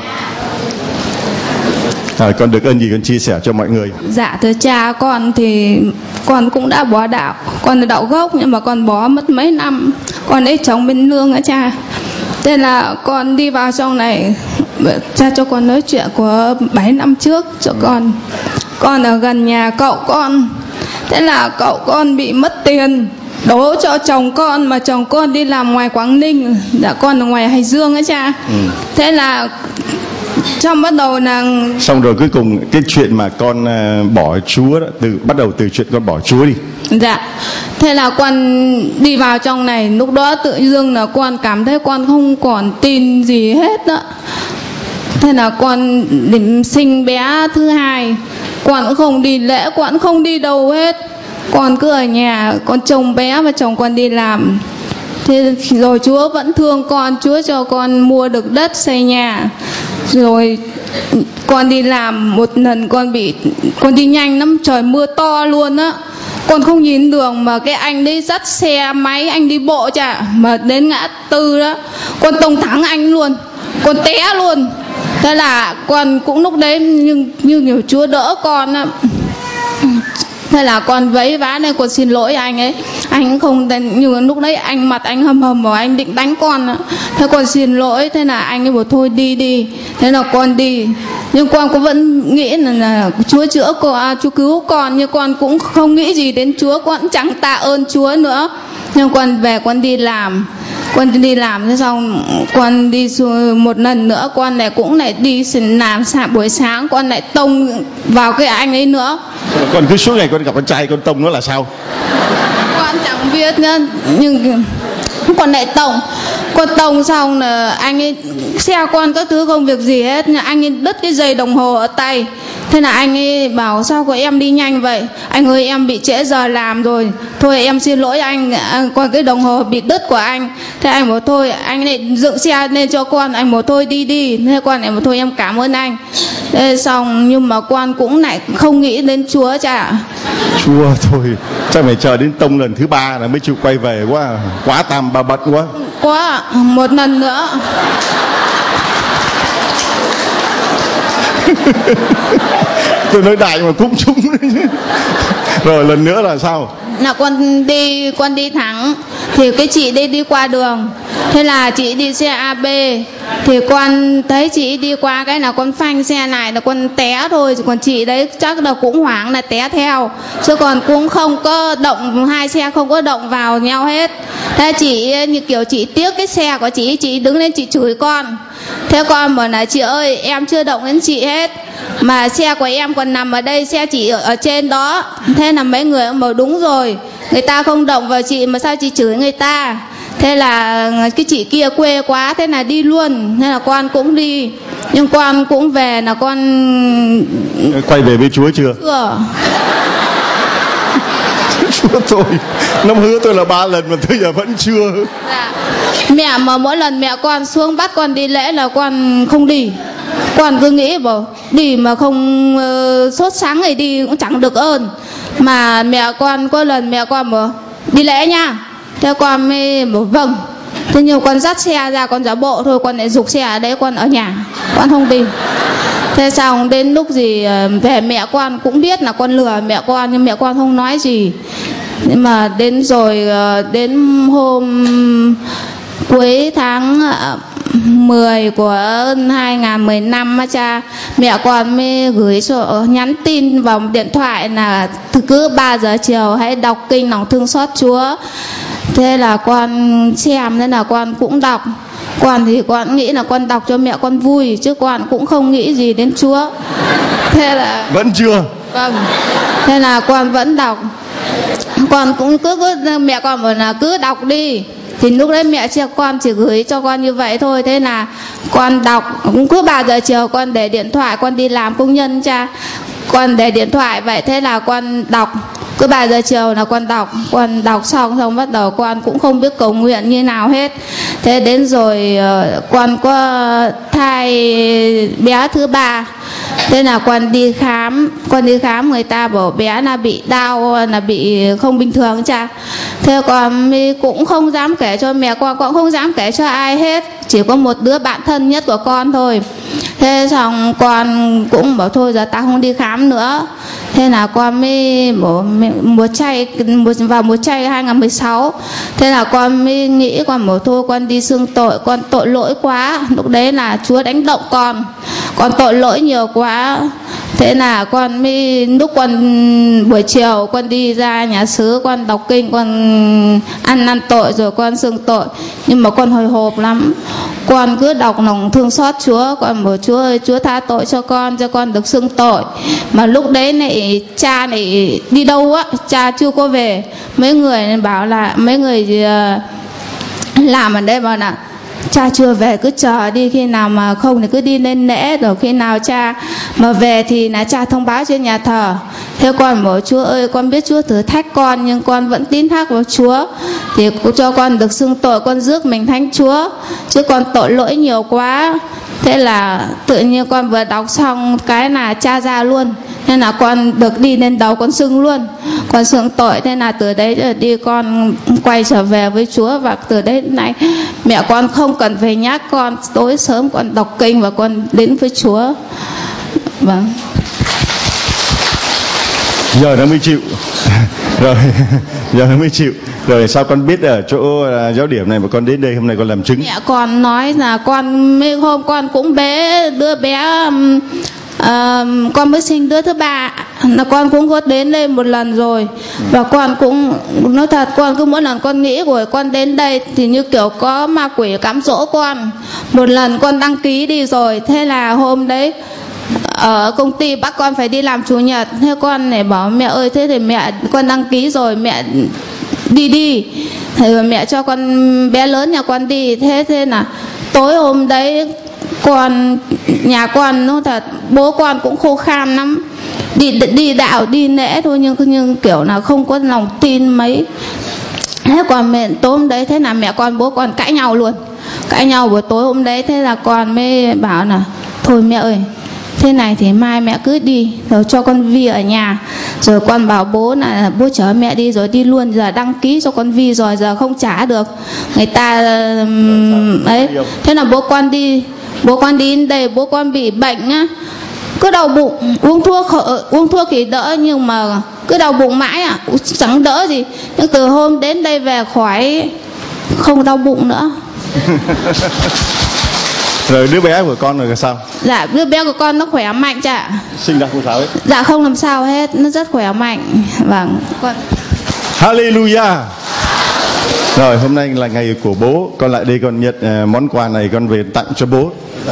Rồi con được ơn gì con chia sẻ cho mọi người? Dạ thưa cha, con thì con cũng đã bỏ đạo. Con là đạo gốc nhưng mà con bỏ mất mấy năm. Con lấy chồng bên nương á cha. Thế là con đi vào trong này, cha cho con nói chuyện của bảy năm trước cho con. Con ở gần nhà cậu con. Thế là cậu con bị mất tiền, đố cho chồng con, mà chồng con đi làm ngoài Quảng Ninh, dạ con ở ngoài Hải Dương ấy cha. Ừ. Thế là Xong bắt đầu là xong rồi cuối cùng cái chuyện mà con uh, bỏ Chúa đó, từ bắt đầu từ chuyện con bỏ Chúa đi. Dạ. Thế là con đi vào trong này, lúc đó tự dưng là con cảm thấy con không còn tin gì hết đó. Thế là con định sinh bé thứ hai, con cũng không đi lễ, con cũng không đi đâu hết. Con cứ ở nhà, con trông bé và chồng con đi làm. Thế rồi Chúa vẫn thương con, Chúa cho con mua được đất xây nhà. Rồi con đi làm một lần con bị, con đi nhanh lắm, trời mưa to luôn á. Con không nhìn đường mà cái anh đấy dắt xe máy, anh đi bộ chả, mà đến ngã tư đó, con tông thẳng anh luôn, con té luôn. Thế là con cũng lúc đấy như, như kiểu Chúa đỡ con á. Thế là con vẫy vã nên con xin lỗi anh ấy. Anh không, nhưng lúc đấy anh mặt anh hầm hầm vào, anh định đánh con. Thế con xin lỗi, thế là anh ấy bảo thôi đi đi. Thế là con đi. Nhưng con cũng vẫn nghĩ là, là Chúa chữa con, à, Chúa cứu con. Nhưng con cũng không nghĩ gì đến Chúa, con cũng chẳng tạ ơn Chúa nữa. Nhưng con về con đi làm. Con đi làm thế xong con đi một lần nữa, con lại cũng lại đi làm sáng buổi sáng, con lại tông vào cái anh ấy nữa. Con cứ suốt ngày con gặp con trai con tông nó là sao? Con chẳng biết nữa, nhưng con lại tông. Con tông xong là anh ấy, xe con các thứ không việc gì hết, anh ấy đứt cái dây đồng hồ ở tay. Thế là anh ấy bảo sao của em đi nhanh vậy? Anh ơi em bị trễ giờ làm rồi. Thôi em xin lỗi anh, còn cái đồng hồ bị đứt của anh. Thế anh bảo thôi, anh lại dựng xe lên cho con. Anh bảo thôi đi đi. Thế con lại bảo thôi em cảm ơn anh. Thế xong nhưng mà con cũng lại không nghĩ đến Chúa chả. Chúa thôi, chắc phải chờ đến tông lần thứ ba là mới chịu quay về quá. Quá tam ba bận quá. Quá, một lần nữa. Tôi nói đại mà cũng trúng. Rồi lần nữa là sao? Là con đi con đi thẳng thì cái chị đi đi qua đường, thế là chị đi xe a bê thì con thấy chị đi qua cái là con phanh xe này là con té thôi, còn chị đấy chắc là cũng hoảng là té theo, chứ còn cũng không có động, hai xe không có động vào nhau hết. Thế chị như kiểu chị tiếc cái xe của chị, chị đứng lên chị chửi con. Thế con bảo là chị ơi em chưa động đến chị hết, mà xe của em còn nằm ở đây, xe chị ở, ở trên đó. Thế là mấy người bảo đúng rồi, người ta không động vào chị mà sao chị chửi người ta. Thế là cái chị kia quê quá, thế là đi luôn. Thế là con cũng đi, nhưng con cũng về là con quay về với Chúa chưa? Chưa. Chúa tôi, nó hứa tôi là ba lần mà tới giờ vẫn chưa. Dạ. Mẹ mà mỗi lần mẹ con xuống bắt con đi lễ là con không đi. Con cứ nghĩ bảo đi mà không uh, sốt sáng ngày đi cũng chẳng được ơn. Mà mẹ con có lần mẹ con bảo đi lễ nha. Thế con mới bảo vâng. Thế nhưng con dắt xe ra, con giả bộ thôi, con lại giục xe ở đấy, con ở nhà, con không đi. Thế xong đến lúc gì về mẹ con cũng biết là con lừa mẹ con, nhưng mẹ con không nói gì. Nhưng mà đến rồi đến hôm cuối tháng mười của hai nghìn mười lăm á cha, mẹ con mới gửi cho nhắn tin vào điện thoại là cứ ba giờ chiều hãy đọc kinh lòng thương xót Chúa. Thế là con xem, nên là con cũng đọc. Con thì con nghĩ là con đọc cho mẹ con vui, chứ con cũng không nghĩ gì đến Chúa. Thế là vẫn chưa. Vâng. Thế là con vẫn đọc. Con cũng cứ, cứ mẹ con bảo là cứ đọc đi. Thì lúc đấy mẹ cho con chỉ gửi cho con như vậy thôi. Thế là con đọc, cũng cứ ba giờ chiều con để điện thoại, con đi làm công nhân cha, con để điện thoại vậy. Thế là con đọc, cứ ba giờ chiều là con đọc. Con đọc xong xong bắt đầu con cũng không biết cầu nguyện như nào hết. Thế đến rồi con có thai bé thứ ba. Thế là con đi khám, con đi khám người ta bảo bé là bị đau, là bị không bình thường cha. Thế con cũng không dám kể cho mẹ con, con không dám kể cho ai hết, chỉ có một đứa bạn thân nhất của con thôi. Thế xong con cũng bảo thôi giờ tao không đi khám nữa. Thế là con mới bảo mùa chay, vào mùa chay hai nghìn mười sáu. Thế là con mới nghĩ con bảo thôi con đi xưng tội, con tội lỗi quá. Lúc đấy là Chúa đánh động con, con tội lỗi nhiều quá. Thế là con mới lúc con buổi chiều con đi ra nhà xứ, con đọc kinh, con ăn năn tội rồi con xưng tội. Nhưng mà con hồi hộp lắm. con cứ đọc lòng thương xót Chúa, con bảo Chúa ơi, Chúa tha tội cho con, cho con được xưng tội. Mà lúc đấy này cha này đi đâu á, cha chưa có về. Mấy người bảo là mấy người làm ở đây bảo là cha chưa về, cứ chờ đi, khi nào mà không thì cứ đi lên lễ, rồi khi nào cha mà về thì là cha thông báo trên nhà thờ. Thế con bảo Chúa ơi, con biết Chúa thử thách con nhưng con vẫn tín thác vào Chúa, thì cũng cho con được xưng tội, con rước mình thánh Chúa, chứ con tội lỗi nhiều quá. Thế là tự nhiên con vừa đọc xong cái là cha ra luôn, nên là con được đi lên đầu con xưng luôn, con xưng tội. Thế là từ đấy đi con quay trở về với Chúa, và từ đấy đến nay mẹ con không cần phải nhắc con, tối sớm con đọc kinh và con đến với Chúa. Vâng. Giờ nó mới chịu. Rồi giờ nó mới chịu. Rồi sao con biết ở chỗ uh, giáo điểm này mà con đến đây hôm nay con làm chứng? Mẹ con nói là con mấy hôm con cũng bé đứa bé um, uh, con mới sinh đứa thứ ba, là con cũng có đến đây một lần rồi. Và con cũng nói thật, con cứ mỗi lần con nghĩ rồi con đến đây thì như kiểu có ma quỷ cám dỗ con. Một lần con đăng ký đi rồi, thế là hôm đấy ở công ty bắt con phải đi làm chủ nhật. Thế con này bảo mẹ ơi, thế thì mẹ con đăng ký rồi, mẹ đi đi, thì mẹ cho con bé lớn nhà con đi. Thế thế là tối hôm đấy con nhà con nó thật, bố con cũng khô khan lắm, đi đi đạo đi lễ thôi, nhưng nhưng kiểu là không có lòng tin mấy. Thế còn mẹ tối hôm đấy, thế là mẹ con bố con cãi nhau luôn, cãi nhau buổi tối hôm đấy. Thế là con mới bảo là thôi mẹ ơi, thế này thì mai mẹ cứ đi rồi cho con Vi ở nhà. Rồi con bảo bố là bố chở mẹ đi rồi đi luôn, giờ đăng ký cho con Vi rồi, giờ không trả được người ta ấy. Thế là bố con đi, bố con đi đến đây, bố con bị bệnh á, cứ đau bụng, uống thuốc uống thuốc thì đỡ, nhưng mà cứ đau bụng mãi à, chẳng đỡ gì. Nhưng từ hôm đến đây về khỏi, không đau bụng nữa. Rồi đứa bé của con rồi sao? Dạ đứa bé của con nó khỏe mạnh cha. Sinh ra không sao hết? Dạ không làm sao hết, nó rất khỏe mạnh. Vâng con. Hallelujah. Rồi hôm nay là ngày của bố, con lại đây con nhận uh, món quà này con về tặng cho bố.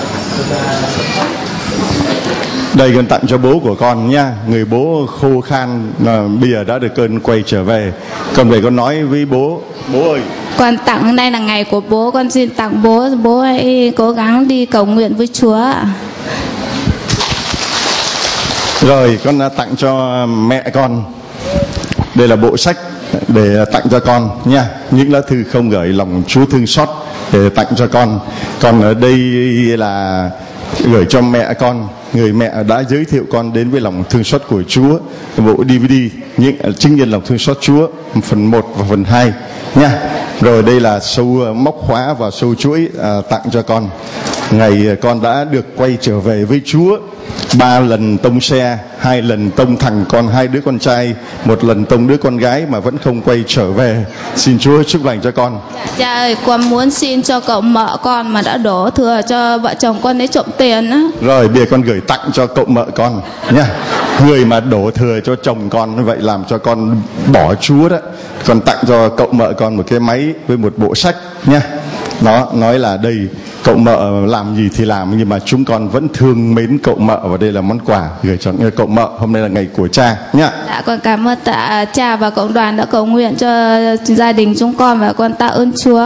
Đây con tặng cho bố của con nha. Người bố khô khan mà bây giờ đã được cơn quay trở về. Con về con nói với bố, bố ơi, con tặng hôm nay là ngày của bố, con xin tặng bố, bố hãy cố gắng đi cầu nguyện với Chúa. Rồi con đã tặng cho mẹ con. Đây là bộ sách để tặng cho con nha. Những lá thư không gửi lòng Chúa thương xót để tặng cho con. Còn ở đây là gửi cho mẹ con, người mẹ đã giới thiệu con đến với lòng thương xót của Chúa, bộ đê vê đê những chứng nhân lòng thương xót Chúa phần một và phần hai nha. Rồi đây là sâu móc khóa và sâu chuỗi à, tặng cho con. Ngày con đã được quay trở về với Chúa, ba lần tông xe, hai lần tông thằng con hai đứa con trai, một lần tông đứa con gái mà vẫn không quay trở về. Xin Chúa chúc lành cho con. Cha ơi, con muốn xin cho cậu mợ con mà đã đổ thừa cho vợ chồng con ấy trộm tiền á. Rồi bây giờ con gửi tặng cho cậu mợ con nha. Người mà đổ thừa cho chồng con như vậy làm cho con bỏ Chúa đó, con tặng cho cậu mợ con một cái máy với một bộ sách nha. Nó nói là đây, cậu mợ làm gì thì làm, nhưng mà chúng con vẫn thương mến cậu mợ, và đây là món quà gửi cho cậu mợ. Hôm nay là ngày của cha nhá. Dạ con cảm ơn tạ cha và cộng đoàn đã cầu nguyện cho gia đình chúng con, và con tạ ơn Chúa.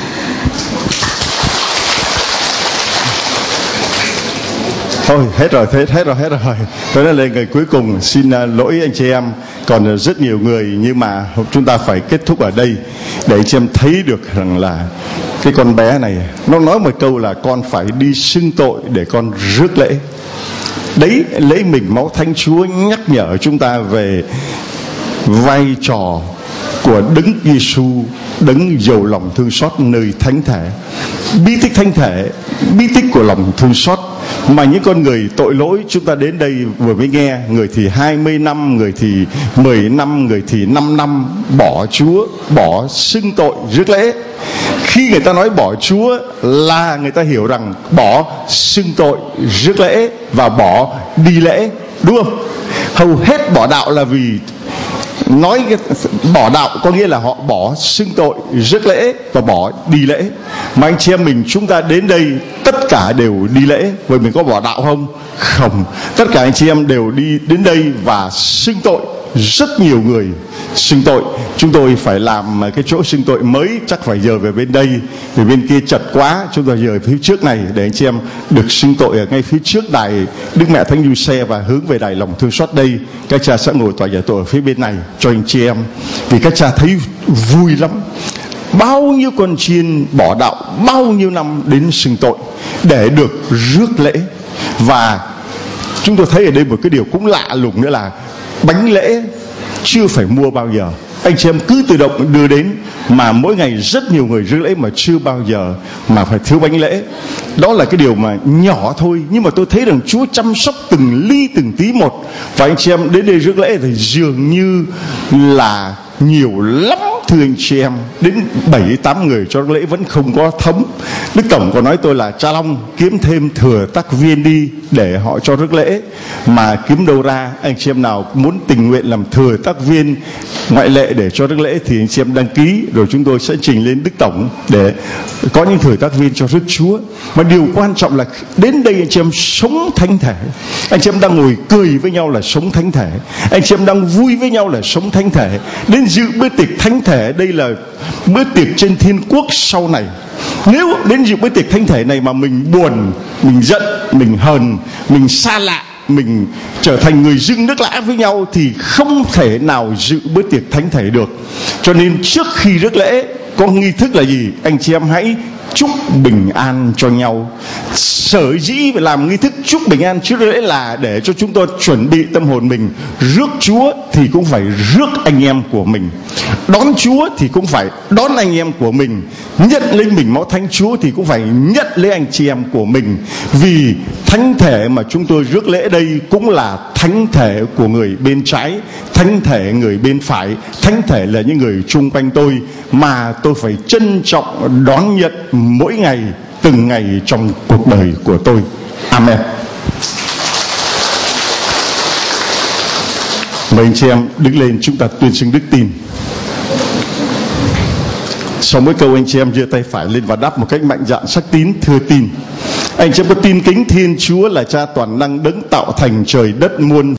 Thôi hết rồi, hết hết rồi, hết rồi. Đó là ngày cuối cùng, xin lỗi anh chị em, còn rất nhiều người, nhưng mà chúng ta phải kết thúc ở đây để anh chị em thấy được rằng là cái con bé này nó nói một câu là con phải đi xưng tội để con rước lễ. Đấy, lấy mình máu Thánh Chúa nhắc nhở chúng ta về vai trò của Đấng Giêsu, Đấng giàu lòng thương xót nơi thánh thể. Bí tích thánh thể, bí tích của lòng thương xót mà những con người tội lỗi chúng ta đến đây vừa mới nghe, người thì hai mươi năm, người thì mười năm, người thì năm năm bỏ Chúa, bỏ xưng tội rước lễ. Khi người ta nói bỏ Chúa là người ta hiểu rằng bỏ xưng tội rước lễ và bỏ đi lễ, đúng không? Hầu hết bỏ đạo là vì nói cái bỏ đạo có nghĩa là họ bỏ xưng tội, rước lễ và bỏ đi lễ. Mà anh chị em mình chúng ta đến đây tất cả đều đi lễ, vậy mình có bỏ đạo không? Không. Tất cả anh chị em đều đi đến đây và xưng tội. Rất nhiều người xưng tội. Chúng tôi phải làm cái chỗ xưng tội mới, chắc phải dời về bên đây, vì bên kia chật quá. Chúng tôi dời phía trước này để anh chị em được xưng tội ở ngay phía trước đài Đức Mẹ Thánh Giuse và hướng về đài lòng thương xót đây. Các cha sẽ ngồi tòa giải tội ở phía bên này cho anh chị em, vì các cha thấy vui lắm. Bao nhiêu con chiên bỏ đạo bao nhiêu năm đến xưng tội để được rước lễ. Và chúng tôi thấy ở đây một cái điều cũng lạ lùng nữa là bánh lễ chưa phải mua bao giờ, anh chị em cứ tự động đưa đến, mà mỗi ngày rất nhiều người rước lễ mà chưa bao giờ mà phải thiếu bánh lễ. Đó là cái điều mà nhỏ thôi, nhưng mà tôi thấy rằng Chúa chăm sóc từng ly từng tí một. Và anh chị em đến đây rước lễ thì dường như là nhiều lắm, thưa anh chị em, đến bảy tám người cho lễ vẫn không có thấm. Đức Tổng có nói tôi là cha Long kiếm thêm thừa tác viên đi để họ cho rước lễ, mà kiếm đâu ra. Anh chị em nào muốn tình nguyện làm thừa tác viên ngoại lệ để cho rước lễ thì anh chị em đăng ký, rồi chúng tôi sẽ trình lên Đức Tổng để có những thừa tác viên cho rước Chúa. Mà điều quan trọng là đến đây anh chị em sống thánh thể. Anh chị em đang ngồi cười với nhau là sống thánh thể, anh chị em đang vui với nhau là sống thánh thể. Đến dự bữa tiệc thánh thể, đây là bữa tiệc trên thiên quốc sau này. Nếu đến dự bữa tiệc thánh thể này mà mình buồn, mình giận, mình hờn, mình xa lạ, mình trở thành người dưng nước lã với nhau thì không thể nào dự bữa tiệc thánh thể được. Cho nên trước khi rước lễ có nghi thức là gì? Anh chị em hãy chúc bình an cho nhau. Sở dĩ phải làm nghi thức chúc bình an trước lễ là để cho chúng tôi chuẩn bị tâm hồn mình. Rước Chúa thì cũng phải rước anh em của mình, đón Chúa thì cũng phải đón anh em của mình, nhận lấy mình máu thánh Chúa thì cũng phải nhận lấy anh chị em của mình. Vì thánh thể mà chúng tôi rước lễ đây cũng là thánh thể của người bên trái, thánh thể người bên phải, thánh thể là những người chung quanh tôi mà tôi phải trân trọng đón nhận mỗi ngày, từng ngày trong cuộc đời của tôi. Amen. Mời anh chị em đứng lên, chúng ta tuyên xưng đức tin. Sau mỗi câu anh chị em giơ tay phải lên và đáp một cách mạnh dạn sắc tín, thưa tin. Anh chị em có tin kính Thiên Chúa là Cha toàn năng, đấng tạo thành trời đất muôn